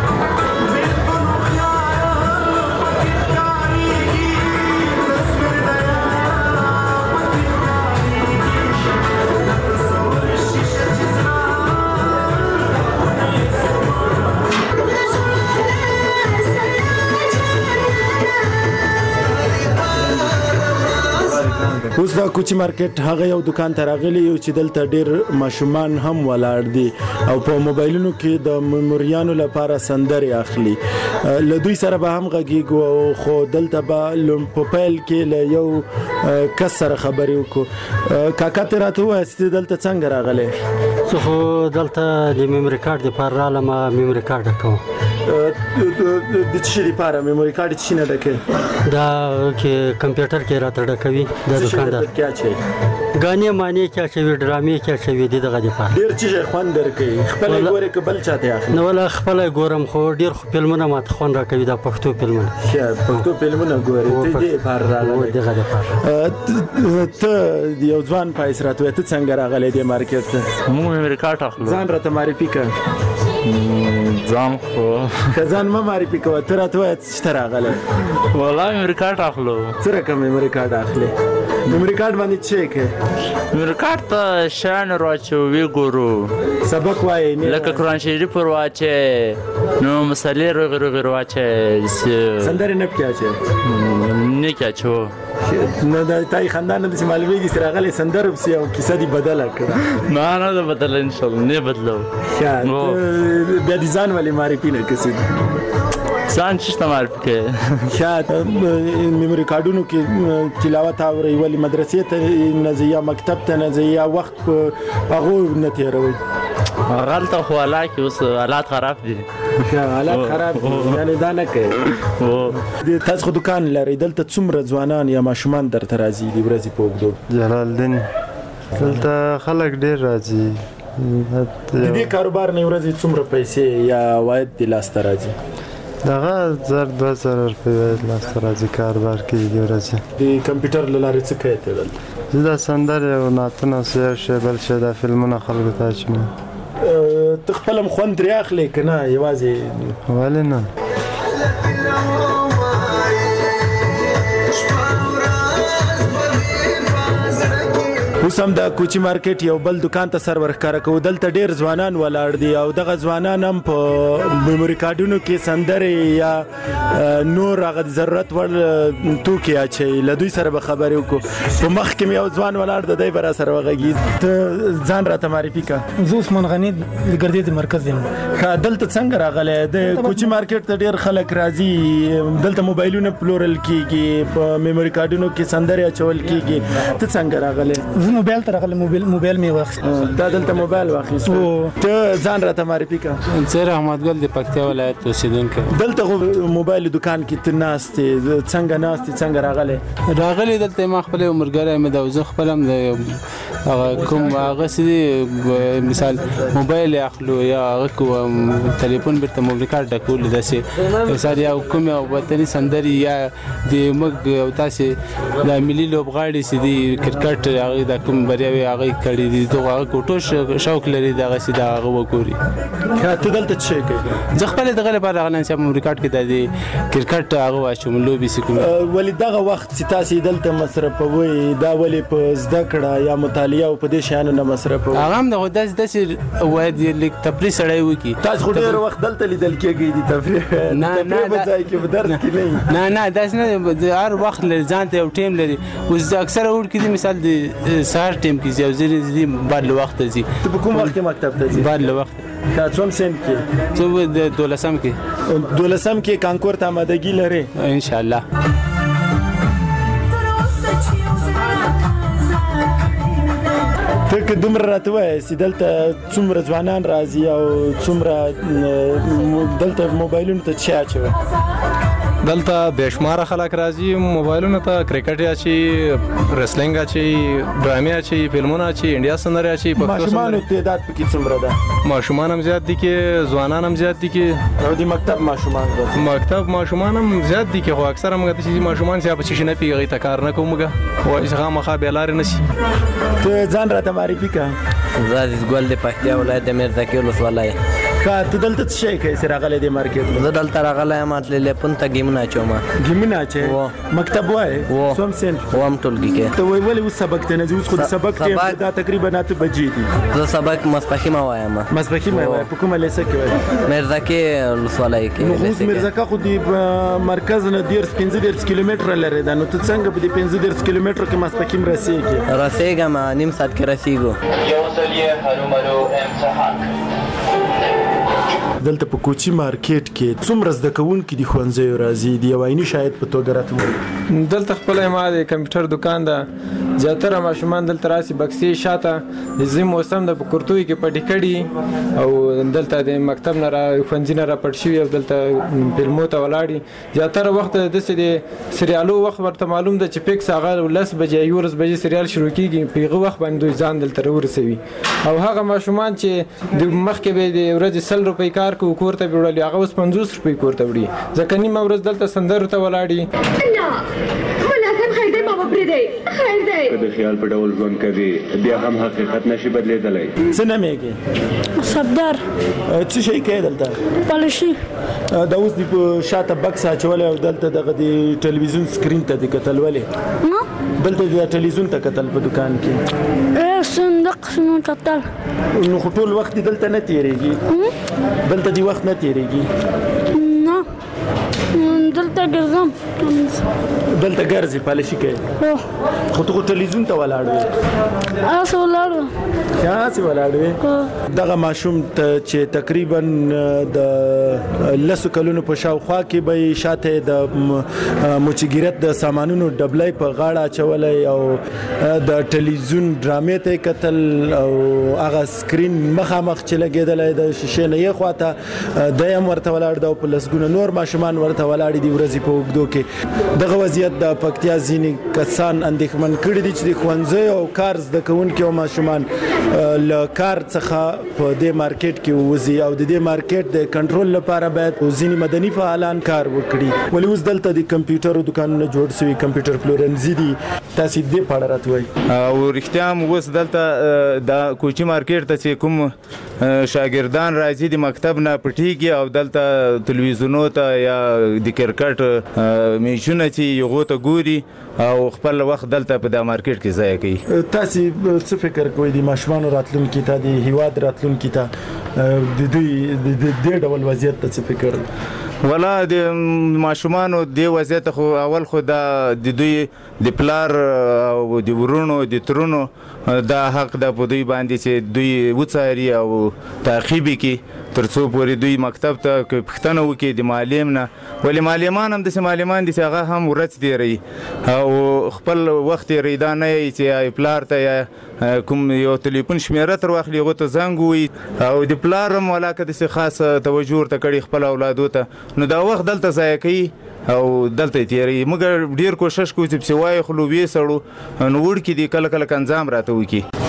اوس دا کوچی مارکیټ هغه یو دکان ته راغلی یو چې دلته ډېر ماشومان هم ولاړ دي او په موبایلونو کې د میموریانو لپاره سندرې اخلي. له دوی سره به هم غږیږو خو دلته به په پیل کې له یو کس سره خبرې وکړو. کاکا ته راته ووایه چې دلته څنګه راغلی؟ زه خو دلته د میموري کارت دپاره رالم، میموري کارت ډکوم. د څه شي لپاره میموري کارت څه نه ډکوي؟ دا کې کمپیوټر کې راته ډکوي دا دکاندار. کیا اچوي؟ غانې مانې کې اچوي، ډرامې کې اچوي، د دغه دپاره ډېر څه خوند درکوي. خپله یې ګورې که بل چاته اخلي؟ نه والله خپله یې ګورم خو ډېر خو فلمونه ماته خوند راکوي، دا پښتو فلمونه. ښه پښتو فلمونه ګورې، ته دې لپاره راغلی؟ دغه دپاره. ته یو ځوان پایس راته وایه ته څنګه راغلی دې مارکیټ ته؟ موږ میموري کارت اخلو. ځان راته معرفي کړه. ځان خو که ځان مه معرفي کوه، ته راته وایه چې ته راغلی؟ والله میموري کارت اخلو. څه رقم میموري کارت اخلي؟ میموري کارت باندې څه کوې؟ میموري کارت ته شیان ور واچوو، ویې ګورو، سبق وایې لکه قرآن شریف ور واچوې، نو مسلې روغې روغې ور واچوې، سندرې نه پکې اچوې؟ نه کې اچوو. نو د تای خاندان نه داسې معلومېږي چې راغلی سندره پسې او کیسه دې بدله کړه. نه نه ده بدله انشاءالله نه بدلو. ښه بیا دې ځان ولې معرفي نه کړې؟ ځان چېرته معرفي کوې؟ ښه میموري کارډونو کې تلاوت اورئ، ولې مدرسې ته نه ځئ یا مکتب ته نه ځئ یا وخت په هغو نه تېروئ؟ هلته خو الله کې اوس حالات خراب دي. حالات خراب دي یعنې دا نه کوې؟ تاسو خو دکان لرئ، دلته څومره ځوانان یا ماشومان درته راځي د ورځې په اوږدو؟ جلالدین دلته خلک ډېر راځي. د دې کاروبار نه ورځې څومره پیسې یا عواید دې لاسته راځي؟ دغه زر دوه زره روپۍ باید لاسته راځي کاروبار کې د ورځې. د کمپیوټر له لارې څه کوې ته دلته؟ زه دا سندرې او نعتونه څه یو شی بل شی دا فلمونه خلکو ته اچوم. ته خپل هم خوند ترې اخلې که نه یوازې؟ ولې نه. اوس هم د کوچي مارکیټ یو بل دکان ته سر ورښکاره کوو. دلته ډېر ځوانان ولاړ دي او دغه ځوانان هم په میموري کارډونو کې سندرې یا نور هغه د ضرورت وړ توکي اچوي. له دوی سره به خبرې وکړو. په مخ کې مې یو ځوان ولاړ دی، دی به راسره وغږېږي. ته ځان راته معرفي کړه. زه عثمان غني د ګردې د مرکز یم. ښه دلته څنګه راغلی؟ د کوچي مارکیټ ته ډېر خلک راځي، دلته موبایلونه پلورل کېږي، په میموري کارډونو کې سندرې اچول کېږي. ته څنګه راغلی؟ زه موبایل ته راغلم، موبایل موبایل مې واخیست. دا دلته موبایل واخیست؟ ته ځان راته معرفي کړه. زه رحمت ګل د پکتیا ولایت اوسېدونکی. دلته خو موبایل دکان کې ته ناست یې، څنګه ناست یې، څنګه راغلی؟ راغلی دلته ما خپل عمرګری مې ده او زه خپل هم د هغه کوم هغه څه مثال موبایل اخلو یا هغه تلیفون بیرته موبایل کارت ډکول داسې مثال یا کوم وطني سندرې یا د موږ او تاسې د ملي لوبغاړي چې دي کرکټ هغه د کوم بریاوي هغه کړي دي دغه هغه کوټو شوق لري دغه سي دا هغه وګوري. ته دلته څه کوي؟ زه خپل دغه لپاره غلن چې موږ ریکارډ کې د کرکټ هغه واچوم لوبي سکو. ولې دغه وخت چې تاسو دلته مصرفوي دا ولې په زده کړه یا مطالعه او په دې شیانو نه مصرفوي؟ هغه هم د داس داسې وایي لیک تفریح سړی وکي. تاسو خو ډېر وخت دلته لیدل کېږي د تفریح نه نه په ځای کې په درس کې نه نه نه داس نه هر وخت ځان ته یو ټیم لري. اوس اکثره وړ کې مثال د سهار ټیم کې یو ځینې دي بعد له وخت ځي. ته په کوم وخت کې مکتب ته ځې؟ بعد له وخت. دا څوم سن کې؟ څو د دولسم کې. دولسم کې کانکور ته آمادګي لري ان شاء الله. ته که دومره راته وایې چې دلته څومره ځوانان راځي او څومره دلته موبایلونو ته څه اچوي؟ دلته بېشماره خلک راځي موبایلونو ته، کرکټ اچوي، ریسلینګ اچوي، ډرامې اچوي، فلمونه اچوي، انډیا سندرې اچوي. ماشومانو تعداد پکې څومره ده؟ ماشومان هم زیات دي کې، ځوانان هم زیات دي کې. او د مکتب ماشومان ده؟ مکتب ماشومان هم زیات دي کې، خو اکثره موږ داسې ماشومان چې په څه شي نه پوهېږي هغوی ته کار نه کوو موږ، وایي چې خامخا بې لارې نه شي. ته ځان راته معرفي کړه. زه عزیز ګل د پکتیا ولایت د میرزاکي ولسوالۍ. کا ته دلته څه شي کوي چې راغلی دی مارکیټ؟ زه دلته راغلی یم تلیفون ته ګیمونه اچوم. ګیمونه اچوې؟ مکتب وایې؟ څوم صنف؟ اووم ټولګي کې. ته وایې ولې اوس سبق ته نه ځې؟ اوس خو د سبق ټایم دا تقریبا اته بجې دي. زه سبق ماسپښین وایم. ماسپښین وایې؟ په کومه لیسه کې وایې؟ میرزکې ولسوالۍ کې. نو اوس میرزکه خو د مرکز نه ډېر پنځه دېرش کیلومتره لرې ده، نو ته څنګه په دې پنځه دېرش کیلومترو کې ماسپښین رسېږې؟ رسېږم نیم ساعت کې رسېږو. یو ځل یې هرومرو امتحان دلته په کوچي مارکیټ کې څومره زده کوونکي د ښوونځیو راځي؟ د یو عیني شاید په توګه راته ووایي. دلته خپله ما د کمپیوټر دکان ده، زیاتره ماشومان دلته راسي بکسې شاته د ځینې موسم د په کورتوي کې پټې کړي او دلته د مکتب نه را ښوونځي نه را پټ شوي او دلته فلمو ته ولاړي. زیاتره وخت داسې د سریالو وخت ورته معلوم ده چې فکس هغه لس بجې یولس بجې سریال شروع کېږي، په هغه وخت باندې دوی ځان دلته راورسوي. او هغه ماشومان چې د مخکې به د ورځې سل روپۍ کار کو کور ته وړي هغه اوس پنځوس روپۍ کور ته وړي، ځکه نیمه ورځ دلته سندرو ته ولاړي. نه ملازم خیر دی بابا پرېږدئ، خیر دی. د خیال په ډول ژوند کوي بیا هم حقیقت نشي بدلېدلی. څه نوم یې؟ صفدر. څه شی کوې دلته؟ پالشي. دا اوس دې په شاته بکس اچولی او دلته دغه د ټلویزیون سکرین ته دې کتل ولې؟ دلته د ټلویزیون ته کتل په دکان کې؟ صندوق شنو کتل. نو خو ټول وخت دلته نه تېرېږي؟ دلته دې وخت نه تېرېږي؟ نه دلته ګرځم. دلته ګرځې پالشي کوې؟ خو ته خو ټلویزیون ته ولاړ وې. هسې ولاړ وم. هسې ولاړ وې؟ دغه ماشوم ته چې تقریبا د لسو کلونو په شاوخوا کې به یې شاته د مچګیرت د سامانونو ډبلی په غاړه اچولی او د ټلویزیون ډرامې ته یې کتل او هغه سکرین مخامخ چې لګېدلی د شیشې نه یې خواته دی هم ورته ولاړ ده او په لسګونه نور ماشومان ورته ولاړې دي ورځې په اوږدو کې. دغه وضعیت د پکتیا ځینې کسان اندېښمن کړي دي چې د ښوونځیو او کار زده کوونکي او ماشومان له کار څخه په دې مارکیټ کې ووځي او د دې مارکیټ د کنټرول لپاره باید ځینې مدني فعالان کار وکړي. ولې اوس دلته د کمپیوټرو دکانونه جوړ شوي، کمپیوټر پلورنځي دي، تاسې دې په اړه راته وایي؟ او رښتیا هم اوس دلته د کوچي مارکیټ ته چې کوم شاګردان راځي د مکتب نه پټېږي او دلته تلویزیونو ته یا د کرکټ میچونه چې هغو ته ګوري او خپل وخت دلته په دا مارکیټ کې ضایع کوي. تاسې څه فکر کوئ د ماشومانو راتلونکي ته، د هیواد راتلونکي ته، د دوی د دې ډول وضعیت ته څه فکر؟ ولا د ماشومانو د وضعیت خو اول خو دا د دوی د پلار او د ورونو د ترونو دا حق د په دوی باندې چې دوی وڅاري او تعقیب کړي تر څو پورې دوی مکتب ته پوښتنه وکړي د معلم نه. ولې معلمان هم داسې معلمان دي چې هغه هم ورځ تېروي او خپل وخت یې ریدا نه یي چې پلار ته یا کوم یو تلیفون شمیره تر واخلي هغو ته زنګ ووایي او د پلار هم ولا که داسې خاصه توجه ورته کړي خپل اولادو ته، نو دا وخت دلته ضایع کوي او دلته یې تېروي. موږ ډېر کوشش کوو چې پسې وایخلو ویې سړو نو وړکي دي کله کله کنځام راته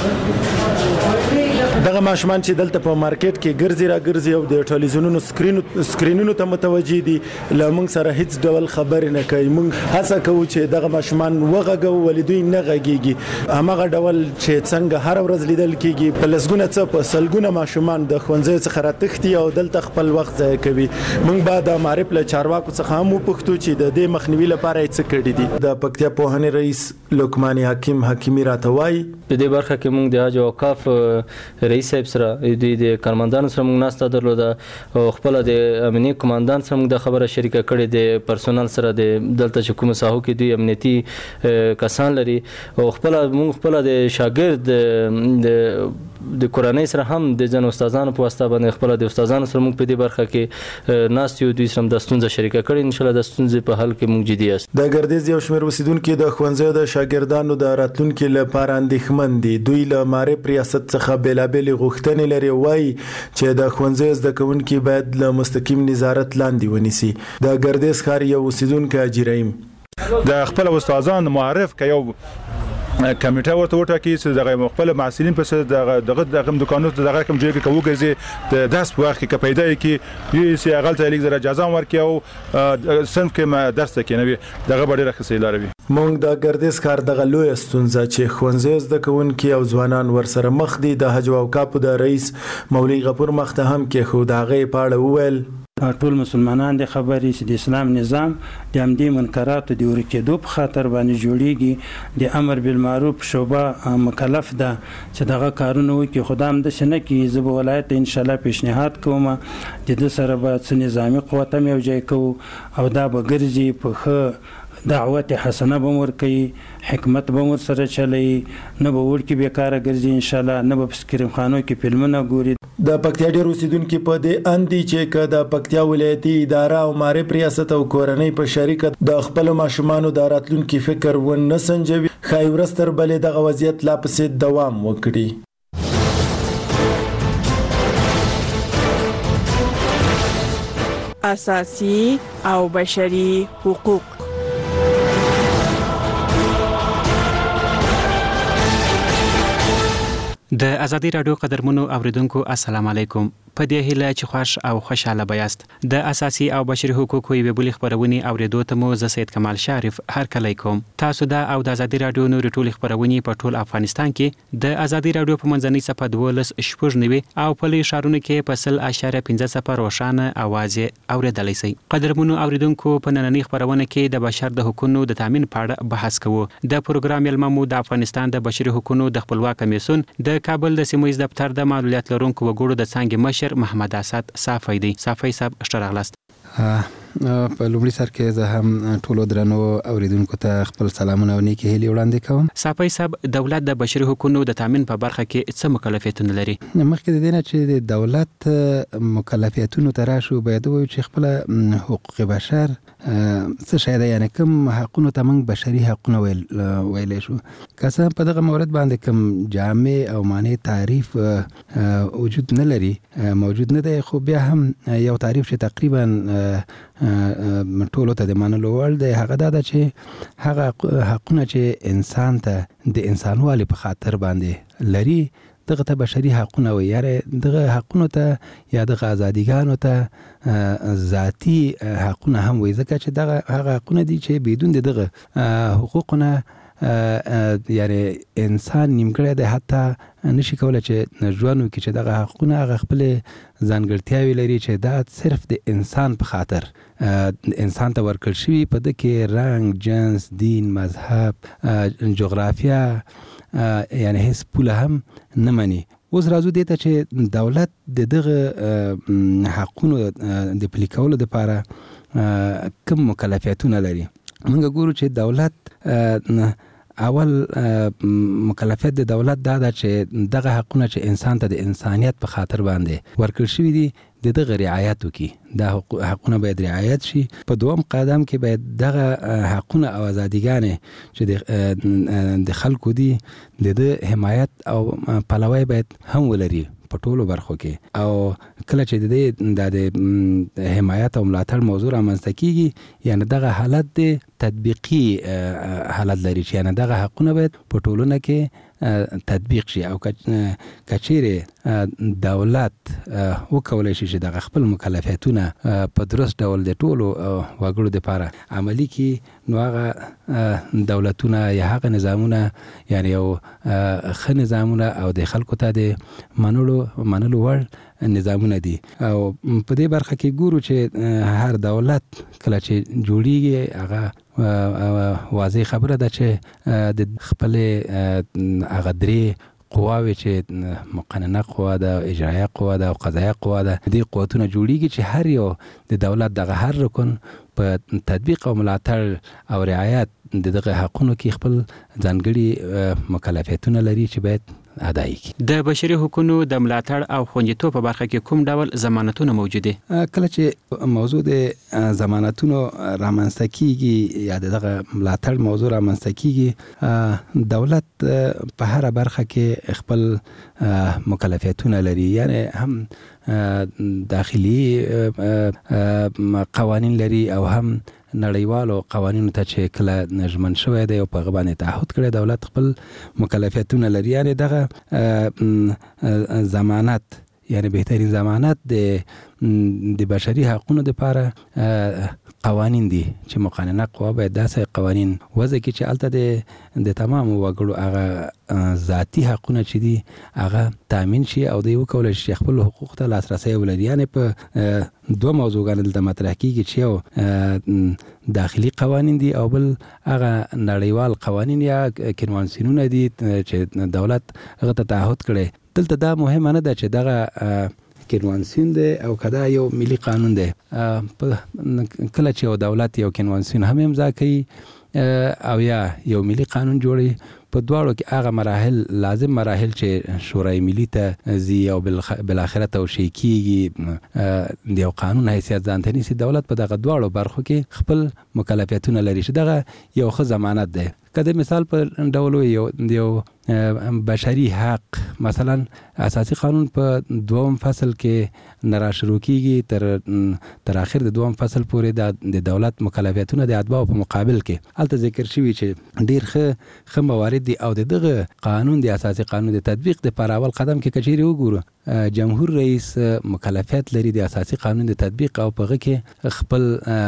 وکړي. دغه ماشومان چې دلته په مارکیټ کې ګرځي را ګرځي او د ټلویزیونونو سکرین سکرینونو ته متوجي دي، له موږ سره هیڅ ډول خبرې نه کوي. موږ هڅه کوو چې دغه ماشومان وغږو ولې دوی نه غږیږي. هماغه ډول چې څنګه هر ورځ لیدل کېږي په لسګونه څه په سلګونه ماشومان د ښوونځیو څخه راتښتي او دلته خپل وخت ضایع کوي. موږ به د معرف له چارواکو څخه هم وپوښتو چې د دې مخنیوي لپاره یې څه کړي دي. د پکتیا پوهنې رئیس لقمان حکیم حکیمي راته وایي په دې برخه کې موږ د حج او اوقاف رئیس صاحب سره د کارمندانو سره موږ ناسته درلوده او خپل د امنیتي کمانډان سره موږ د خبره شریکه کړې د پرسونل سره د دلته چې کوم ساحو کې دوی امنیتي کسان لري او خپل موږ خپل د شاګرد د د کورنۍ سره هم د ځن استادانو په واسطه باندې خپل د استادانو سره موږ په دې برخه کې ناست یو، دوی سره د ستونزې شریکه کړې. ان شاء الله د ستونزې په حل کې موږ جدي یاست. د ګردیز یو شمېر اوسیدونکو د ښوونځیو د شاګردانو د راتلونکي لپاره اندېښمن دي. دوی له معرف ریاست څخه بېلابېلې غوښتنې لري، وایي چې د ښوونځیو زده کوونکي باید له مستقیم نظارت لاندې ونیسي. د ګردیز ښار یو اوسیدونکی حاجي رحیم د خپل استادانو معرف که یو کمیټه ورته وټاکي چې دغه خپل محصلین په څیر دغه دغه دغه دکانونو دغه کوم ځای کې کوګرځي د داس په وخت کې پیدا کی یي سي غلطه لیک زره اجازه ورکي او صنف کې ما درس کې نوي دغه ډیره خسې لاروي. مونږ د ګردیز کار دغه لوی ستونزه چې خوندزې زده کوونکي او ځوانان ورسره مخ دي د حج او اوقافو د رئیس مولوی غفور مخته هم کې خو دغه پاړه وویل ټول مسلمانان د خبرې چې د اسلام نظام د همدې منکراتو د ورکېدو په خاطر باندې جوړیږي. د امر بالمعروف شوبه مکلف ده چې دغه کارونه وکړي، خو دا همداسې نه کیږي. زه به ولایت ته انشاءالله پیشنهاد کوم د ده سره به څه نظامي قوت هم یو ځای کوو او دا به ګرځي په ښه دعوت حسنه به ورکوي، حکمت به ورسره چلوي، نه به وړکي بیکاره ګرځي انشاءالله، نه به په سکرینخانو کې فلمونه ګوري. د پکتیا ډیر اوسیدونکو په دې اندي چې که د پکتیا ولایتي اداره او معرف ریاست او کورنۍ په شریکت د خپل ماشومانو د راتلونکي فکر ونه سنجوي، خای ورستر بلې دغه وضعیت لا پسې دوام وکړي. اساسي او بشري حقوق. د ازادي رادیو قدرمنو اوریدونکو السلام علیکم. په دې هیله چې خوش او خوشاله بیاست. د اساسي او بشري حقوقو یوې بلې خبرونې اوریدو ته مو زه سید کمال شریف هرکلی کوم. تاسو دا او د ازادي رادیو نورې ټولې خبرونې په ټول افغانستان کې د ازادي رادیو په منځنۍ صفحه دولس شپږ نوي او په لوی ښارونو کې په سل اشاریه پنځه صفر روښانه اواز اوریدلی شئ. قدرمنو اوریدونکو په نننۍ خبرونه کې د بشر د حقوقو د تامین په اړه بحث کوو. د پروګرام یلمه مو د افغانستان د بشري حقوقو د خپلواک کمیسیون د کابل د سیمه ییز دفتر د معلولیت لرونکو وګړو د څانګې مشر محمد اسد صافی دی. صافی صاحب اشتراغلاست. په لومړي سر کې زه هم ټولو درنو اوریدونکو ته خپل سلامونه او نیکې هیلې وړاندې کوم. صافی صاحب دولت د بشري حقوقو د تامین په برخه کې څه مکلفیتونه لري؟ مخکې د دې نه چې د دولت مکلفیتونو ته راشو باید ووایو چې خپل حقوق بشر څه شی دی، یعنې کوم حقونو ته موږ بشري حقونه ویلی شو. که څه په دغه مورد باندې کوم جامع او معنی تعریف وجود نه لري، موجود نه دی، خو بیا هم یو تعریف چې تقریبا ټولو ته د منلو وړ دی هغه دا ده چې هغه حقونه چې انسان ته د انسانوالي په خاطر باندې لري دغه ته بشري حقونه وي. یعنې دغه حقونو ته یا دغه ازادیګانو ته ذاتي حقونه هم وي، ځکه چې دغه هغه حقونه دي چې بدون د دغه حقوقونه یعنی انسان نیمګړی دی، حتی نشي کولی چې ژوند وکړي، چې دغه حقونه هغه خپلې ځانګړتیاوې لري چې دا صرف د انسان په خاطر انسان ته ورکړل شوي. په ده کې رنګ، جنس، دین، مذهب، جغرافیا یعنی هیڅ پوله هم نه مني. اوس راځو دې ته چې دولت د دغه حقونو د پلي کولو دپاره کوم مکلفیتونه لري. موږ ګورو چې دولت اول مکلفیت د دولت دا ده چې دغه حقونه چې انسان ته د انسانیت په خاطر باندې ورکړل شوي دي د دغه رعایت وکړي. دا حقونه باید رعایت شي. په دوم قدم کې باید دغه حقونه او ازادیګانې چې د خلکو دي د ده حمایت او پلوی باید هم ولري په ټولو برخو کې. او کله چې د دې د حمایت او ملاتړ موضوع رامنځته کیږي، یعنی دغه حالت د تطبیقي حالت لري چې یعنی دغه حقونه باید په ټولنه کې تطبیق شي. او که چیرې دولت وکولی شي چې دغه خپل مکلفیتونه په درست ډول د ټولو وګړو دپاره عملي کړي، نو هغه دولتونه یا هغه نظامونه یعنی یو ښه نظامونه او د خلکو ته د منلو منلو وړ نظامونه دي. او په دې برخه کې ګورو چې هر دولت کله چې جوړیږي هغه واضح خبره ده چې د خپلې هغه درې قواوې چې مقننه قوا ده، اجرایه قوا ده او قضایه قوا ده، دې قوتونه جوړیږي چې هر یو د دولت دغه هر رکن په تطبیق او ملاتړ او رعایت د دغه حقونو کې خپل ځانګړي مکلفیتونه لري چې باید ادایي کړي. د بشري حقوقو د ملاتړ او خوندیتوب په برخه کې کوم ډول ضمانتونه موجود دي؟ کله چې موضوع د ضمانتونو رامنځته کیږي یا دغه ملاتړ موضوع رامنځته کیږي، دولت په هر برخه کې خپل مکلفیتونه لري. یعنی هم داخلي قوانین لري او هم نړیوالو قوانینو ته چې کله ژمن شوی دی او په هغه باندې تعهد کړی دولت خپل مکلفیتونه لري. یعنې دغه ضمانت یعنی بهترین ضمانت د د بشري حقوقو لپاره قوانین دي چې مقننه قوا باید داسې قوانین وضع کړي چې الته د د تمام وګړو هغه ذاتی حقونه چې دي هغه تامین شي او دوی وکولای شي خپل حقوق ته لاسرسی ولري. یعنی په دوه موضوعګانو دلته مطرح کیږي چې یو داخلي قوانین دي او بل هغه نړیوال قوانین یا کنوانسیونونه دي چې دولت هغه ته تعهد کړي. دلته دا مهمه نه ده چې دغه کنوانسیون دی او کدا یو ملي قانون دی. کله چې یو دولت یو کنوانسیون هم امضا کوي او یا یو ملي قانون جوړي په دواړو کې هغه مراحل لازم مراحل چې شورای ملي ته ځي او بالاخره توشیح کیږي د یو قانون حیثیت ځان ته نیسي. دولت په دغه دواړو برخو کې خپل مکلفیتونه لري چې دغه یو ښه ضمانت دی. که د مثال په ډول یو یو بشري حق مثلا اساسي قانون په دوم فصل کې نه را شروع کیږي تر تر اخر د دوم فصل پورې د دولت مکلفیتونه د اتباع په مقابل کې الته ذکر شوی چې ډیر ښه ښه موارد دي او دغه قانون د اساسي قانون د تطبیق د پر اول قدم کې کچېری وګورو جمهور رئیس مکلفیت لري د اساسي قانون د تطبیق او په هغه کې خپل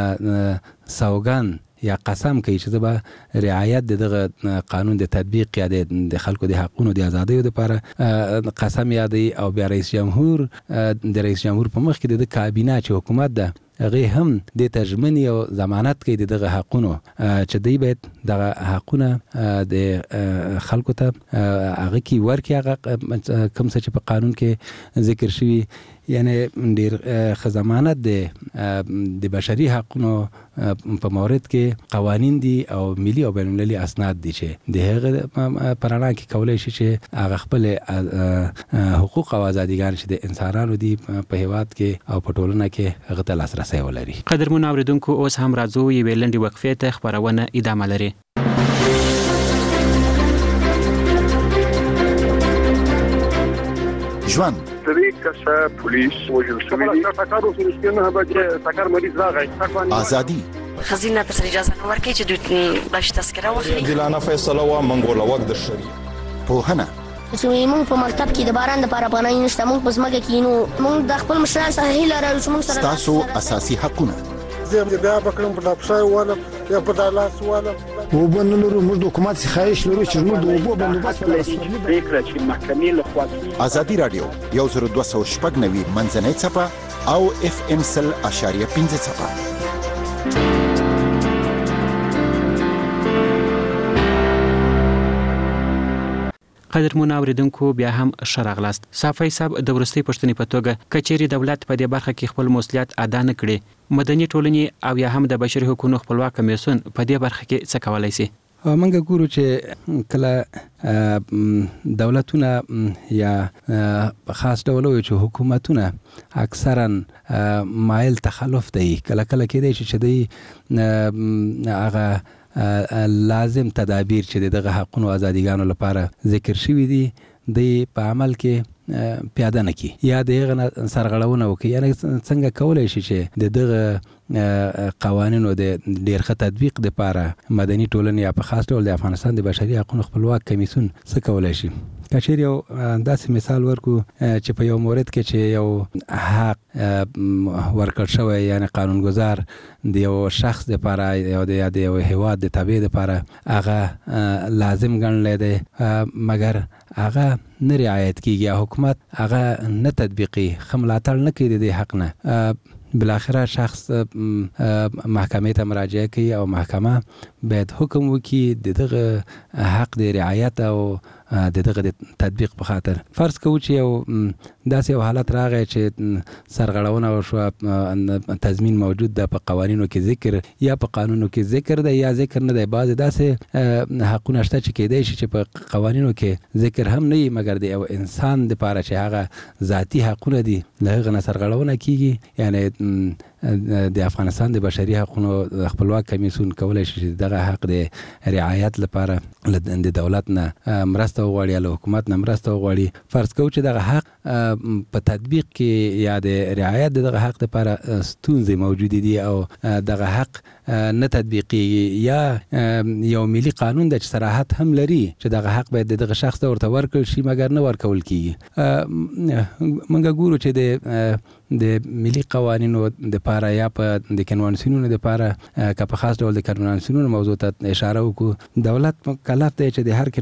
سوګان یا قسم کوي چې به رعایت دغه قانون د تطبیق یا د خلکو د حقوقو د ازادۍ لپاره قسم یادي او بیا رئیس جمهور د رئیس جمهور په مخ کې د کابینه چې حکومت ده هغه هم د تضمیني او ضمانت کوي دغه حقوقو چې دوی باید دغه حقوقونه د خلکو ته هغه کی ورکي هغه کوم څه چې په قانون کې ذکر شوی. یعنی ډیر خزمانت د د بشري حقوقو په مورد کې قوانین دي او ملي او بین المللي اسناد دي چې د هغه پرانا کې کولای شي چې هغه خپل حقوق او ازاديګان چې د انسانانو دي په هیواد کې او په ټولنه کې هغه ته لاسرسي ولري. قدرمن اوریدونکو اوس هم راځو یو لنډي وقفه ته خبرونه ادامه لري. ژوند سری کسه پولیس وجل شوی دی تاکارو سرسکینه به تاکار مریض راغی ازادي خزینه پر اجازه نور کې چې دوی باش تذکره واخلي ځلانه فیصله وا منګوله وخت د شری په هنه چې موږ په مکتب کې د باران د لپاره پناه نشته موږ په ځمکه کې نو موږ د خپل مشران سره هیله لرو چې موږ سره تاسو اساسي حقونه زه بیا بکرم په دپښای والا یا په دالاس والا وبنلو موږ د حکومت خواهش لرو چې موږ د وبو بندوبست فکر چې محکمې له خوا ازادي رادیو یو زر دوه سوه شپږ نوي منځنۍ څپه او اف ام سل اشاریه پنځه څپه. قدرمن اوریدونکو بیا هم شرغلاست. صافی صاحب د ورستي پښتني په توګه کچېری دولت په دې برخه کې خپل مسولیت ادا نه کړي مدني ټولنې او یا هم د بشري حقوقو خپلواک کمیسیون په دې برخه کې څه کولای شي؟ موږ ګورو چې کله دولتونه یا خاص ډول وي چې حکومتونه اکثرا مایل تخلف دی کله کله کېدای شي چې دی هغه لازم تدابیر چې دغه حقوقو او ازاديګانو لپاره ذکر شوی دي د په عمل کې پیاده نه کی یا دغه سرغړونه وکړي. یعنی څنګه کولای شي چې دغه قوانینو د ډیر ښه تطبیق لپاره مدني ټولنې یا په خاص ډول د افغانستان د بشري حقوقو خپلواک کمیسیون څه کولای شي؟ کچېری یو داسې مثال ورکو چې په یو مورد کې چې یو حق ورکړ شوی یعنی قانونګذار د یو شخص لپاره یا د یو هیواد د تابع لپاره هغه لازم ګڼلی دی مګر هغه نه رعایت کیږي حکومت هغه نه تطبیقي ښه ملاتړ نه کوي د حق نه بالاخره شخص محکمې ته مراجعه کوي او محکمه باید حکم وکړي دغه حق د رعایت او دغه تطبیق په خاطر. فرض کوو چې یو داسې یو حالت راغی چې سرغړونه وشوه تضمین موجود ده په قوانینو کې ذکر یا په قانونو کې ذکر ده یا ذکر نه ده. بعضې داسې حقونه شته چې کېدای شي چې په قوانینو کې ذکر هم نه وي مګر د یو انسان دپاره چې هغه ذاتي حقونه دي له هغه نه سرغړونه کېږي یعنی د افغانستان د بشري حقوقو خپلواک کمیسیون کولای شي چې دغه حق د رعایت لپاره د دولت نه مرسته وغواړي له حکومت نه مرسته وغواړي. فرض کوو چې دغه حق په تطبیق کې یا د رعایت دغه حق لپاره ستونزې موجودې دي او دغه حق نه تطبیقي یا یو ملي قانون د صراحت هم لري چې دغه حق باید دغه شخص ته ورته ورکړل شي مګر نه ورکول کیږي. موږ ګورو چې د د ملي قوانینو د پاره یا په د کنوانسیونونو د پاره که په خاص ډول د کنوانسیونونو موضوع ته اشاره وکړو، دولت مکلف دی چې د هر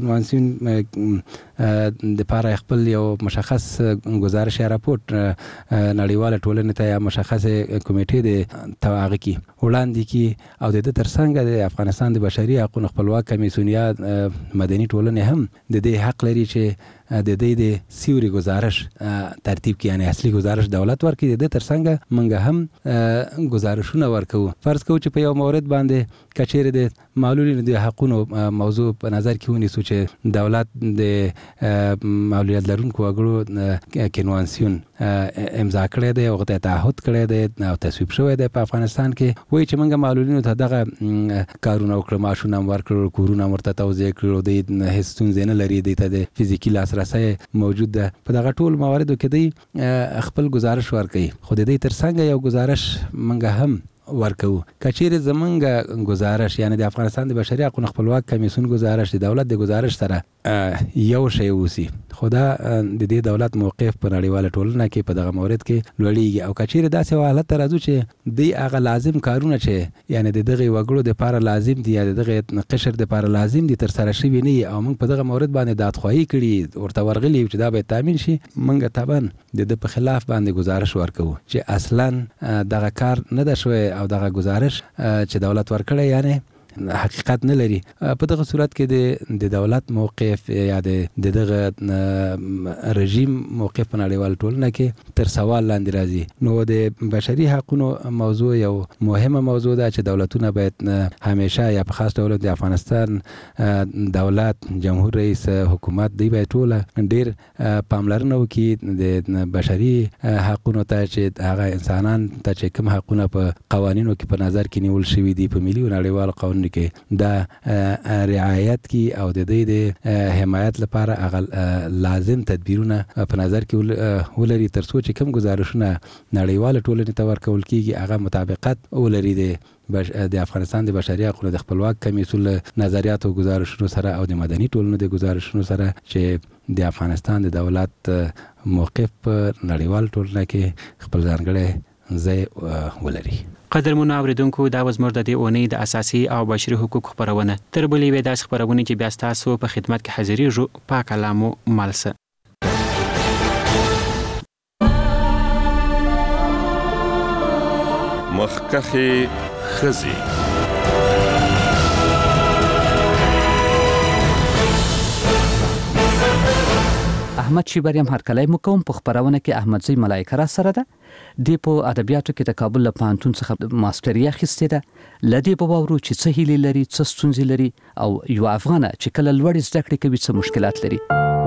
کنوانسیون د پاره خپل یو مشخص گزارش یا راپورټ نړیواله ټولنې ته یا مشخص کمیټې د توغه کی وړاندې کی او د ترڅنګ د افغانستان د بشري حقوقو خپلواک کمیسیون یا مدني ټولنې هم د دې حق لري چې د دې د سیوري گزارش ترتیب کې یعنی اصلي گزارش دولت ورکړي. د دې ترڅنګ موږ هم گزارشونه ورکو. فرض کوو چې په یو مورد باندې کچېره د معلولینو د حقوقو موضوع په نظر کې ونیسو چې دولت د معلولیت لرونکو وګړو کنوانسیون امضا کړی دی او غته تعهد کړی دی او تصویب شوی دی په افغانستان کې، وایي چې موږ معلولینو ته دغه کارونه وکړو، معاشونه ورکړو، کورونه ورته توزیع کړو، د هیڅ ستونزې نه لري، د ته د فزیکي لاس موجود ده. په دغه ټول مواردو کې دی خپل گزارش ورکړي، خو د دې ترڅنګ یو گزارش منګه هم ورکو. کچیر زمونږ گزارش یعنی د افغانستان د بشري حقوقو خپلواک کمیسیون گزارش د دولت د گزارش سره یو شی وسی، خدا د دې دولت موقف په نړیواله ټولنه کې په دغه مورد کې لوړیږي. او کچیر داسې حالت راځو چې دی هغه لازم کارونه چې یعنی د دغه وګړو د لپاره لازم دي یا دغه قشر د لپاره لازم دي تر سره شوی نه، او موږ په دغه مورد باندې دادخواهی کړي ورته ورغلی چې دا به تامین شي، موږ طبعا د د په خلاف باندې گزارش ورکو چې اصلا دغه کار نه ده شوی او دغه گزارش چې دولت ورکړی یعنی حقیقت نه لري. په دغه صورت کې د دولت موقف یا د دغه رژیم موقف په نړیوال ټولنه کې تر سوال لاندې راځي. نو د بشري حقوقو موضوع یو مهمه موضوع ده چې دولتونه باید همیشه یا په خاص ډول د افغانستان دولت، جمهور رئیس، حکومت دی باید ټول ډیر پاملرنه وکړي د بشري حقوقو ته چې هغه انسانان ته چې کوم حقوقونه په قوانینو کې په نظر کې نیول شوي دي په ملي او نړیوال قانون کې دا رعایت کی او د دې د حمایت لپاره هغه لازم تدبیرونه په نظر کې ولري تر څو چې کوم گزارشونه نړیواله ټولنې ته ورکول کیږي هغه مطابقت ولري د افغانستان د بشري حقوقو د خپلواک کمیسیون نظریات او گزارشونو سره او د مدني ټولنو د گزارشونو سره چې د افغانستان د دولت موقف په نړیوال ټولنه کې خپل ځانګړی ځای ولري. قدرمنو اوریدونکو، دا و زموږ د دې اونۍ د اساسي او بشري حقوقو خبرونه. تر بلې وې داسې خبرونه چې بیا ستاسو په خدمت کې حاضرېږو. پاک الله مو مالسه. مخکخې ښځې احمد شیبریم هرکلی مو کوم. په خبرونه کې احمد زی ملائکه را سره ده. دی په ادبیاتو کې د کابل له پوهنتون څخه ماستري اخیستې ده. له دې به واورو چې څه هیلې لري، څه ستونزې لري، او یو افغانه چې کله لوړې زده کړې کوي څه مشکلات لري.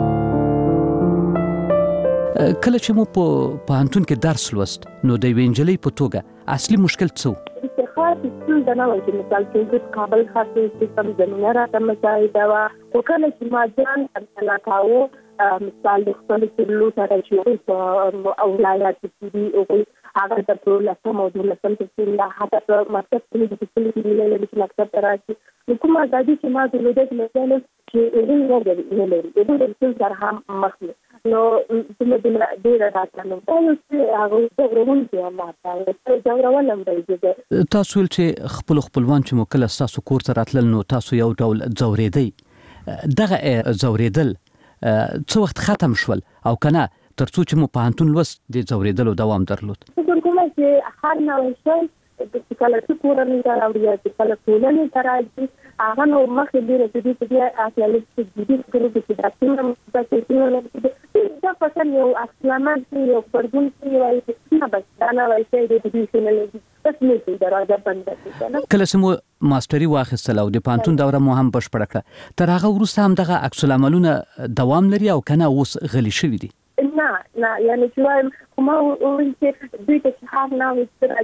کله چې مو په پوهنتون کې درس لوست نو د یوې نجلۍ په توګه اصلي مشکل څه و؟ خاص ستونزه نه وه چې مثال کې د کابل خاص سیستم زمینه راته مساعده وه، خو کله چې ما ځان پرتله کاوه مثال د خپل سلو سره چې په ولایاتو کې دي هغوی هغه ته په لسم او دولسم تفصیل لا حتی په مکتب کې د تفصیل کې ویلی چې مکتب ته راشي، نو کوم ازادي چې ما درلوده مثال چې هغوی نه لري، هغوی د رسول سره هم مخ دي. نو زموږ ډېره راته نو دا یو چې هغوی ځورونکي هم ماته ځورول هم دی. تاسو ویل چې خپلو خپلوان چې مو کله ستاسو کور ته راتلل نو تاسو یو ډول ځورېدئ. دغه ځورېدل څه وخت ختم شول او که نه تر څو چې مو پوهنتون لوست د ځورېدلو دوام درلود؟ فکر کوم چې هر نوی شی چې کله چې کورنۍ ته راوړي یا چې کله ټولنې ته راځي هغه نو مخکې ډېره د دې چې بیا اخلاقي جدي فکر وکړي چې دا څومره مسؤلیتونه دا فصل یو اصلاً یو فردون یو نه بس دا نه وایي چې د دې څه نه لري بس نه دروازه بند کړي. کله چې مو ماستري واخیستل او د پوهنتون دوره مو هم بشپړه کړه، تر هغه وروسته هم دغه عکس العملونه دوام لري او که نه اوس غلي شوي دي؟ نه نه یعنی چې وایم خو ما وویل چې دوی ته چې هر نوی څه راځي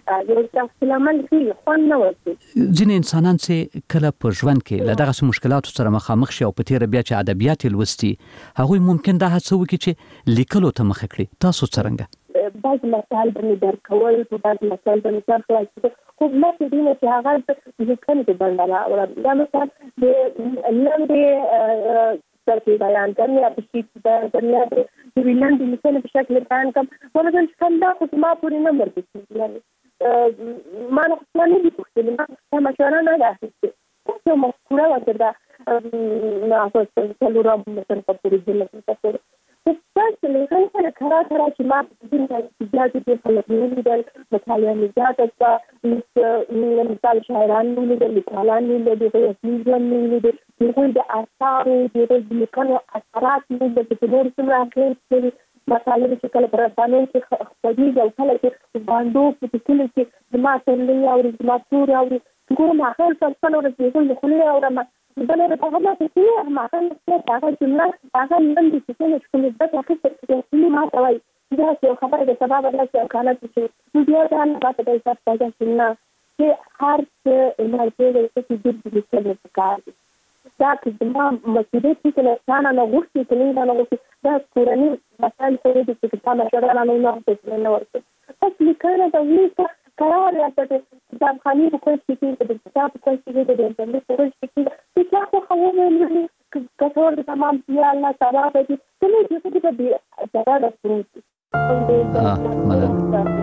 یو څه لمن کې خوان نه ورته ځینې انسانان چې کله په ژوند کې له دغه مشکلاتو سره مخامخ شي او په تیر بیا چې ادبیات لوستي هغه ممکن دا هڅه وکړي چې لیکلو ته مخه کړي تاسو څنګه بعض مسائل باندې درکول په بعض مسائل باندې تر خلاص خو ما په دې نه چې هغه د څنګه په باندې او دا مثلا د لاندې ترتیب بیان کرنے آپ شیٹ بیان کرنے آپ ویلن دی مثال په شکل بیان کم ولکن څنګه خو ما پوری نمبر کې یعنی ما نه څه نه دي څه ما مشوره نه ده څه مشوره وکړه نه تاسو څلور رب مثلا په پوری ځل کې تاسو تاسو له څنګه کارا کارا چې ما د دې د دې په لور نیول مطالعه نه ځات مثال شاعران نه دي لیکوالان نه دي د ځینځن نه دي دغه د اثارو د لیکنو اثرات نه د څلور څومره کې مطالعه چې کله پر ځانو کې خپلې او کله چې باندې په کله چې ما سره او ما تور او ګور ما خپل څه نور دې خو نه او ما بل په هغه کې ما خپل څه هغه جمله هغه نن دې چې څه کوم د تاسو چې ما توای دا چې خبره د سبب الله چې کاله چې بیا دا نه پاتې دی تاسو چې نه چې هر څه نه کېږي چې د دې څه کار دا چې ما مسؤلیت چې له ځان نه غوښتي چې نه نه غوښتي دا کورنۍ مسائل ته د چې تاسو مشوره نه نه ورته نه ورته تاسو لیکنه دا ویسه قرار راځي کتاب خاني په کوم څه کې د کتاب په کوم څه کې د انټرنیټ په کوم څه کې چې تاسو خو مې کثور د تمام یا الله تعالی دې څه دې چې دې دا راځي ها ملل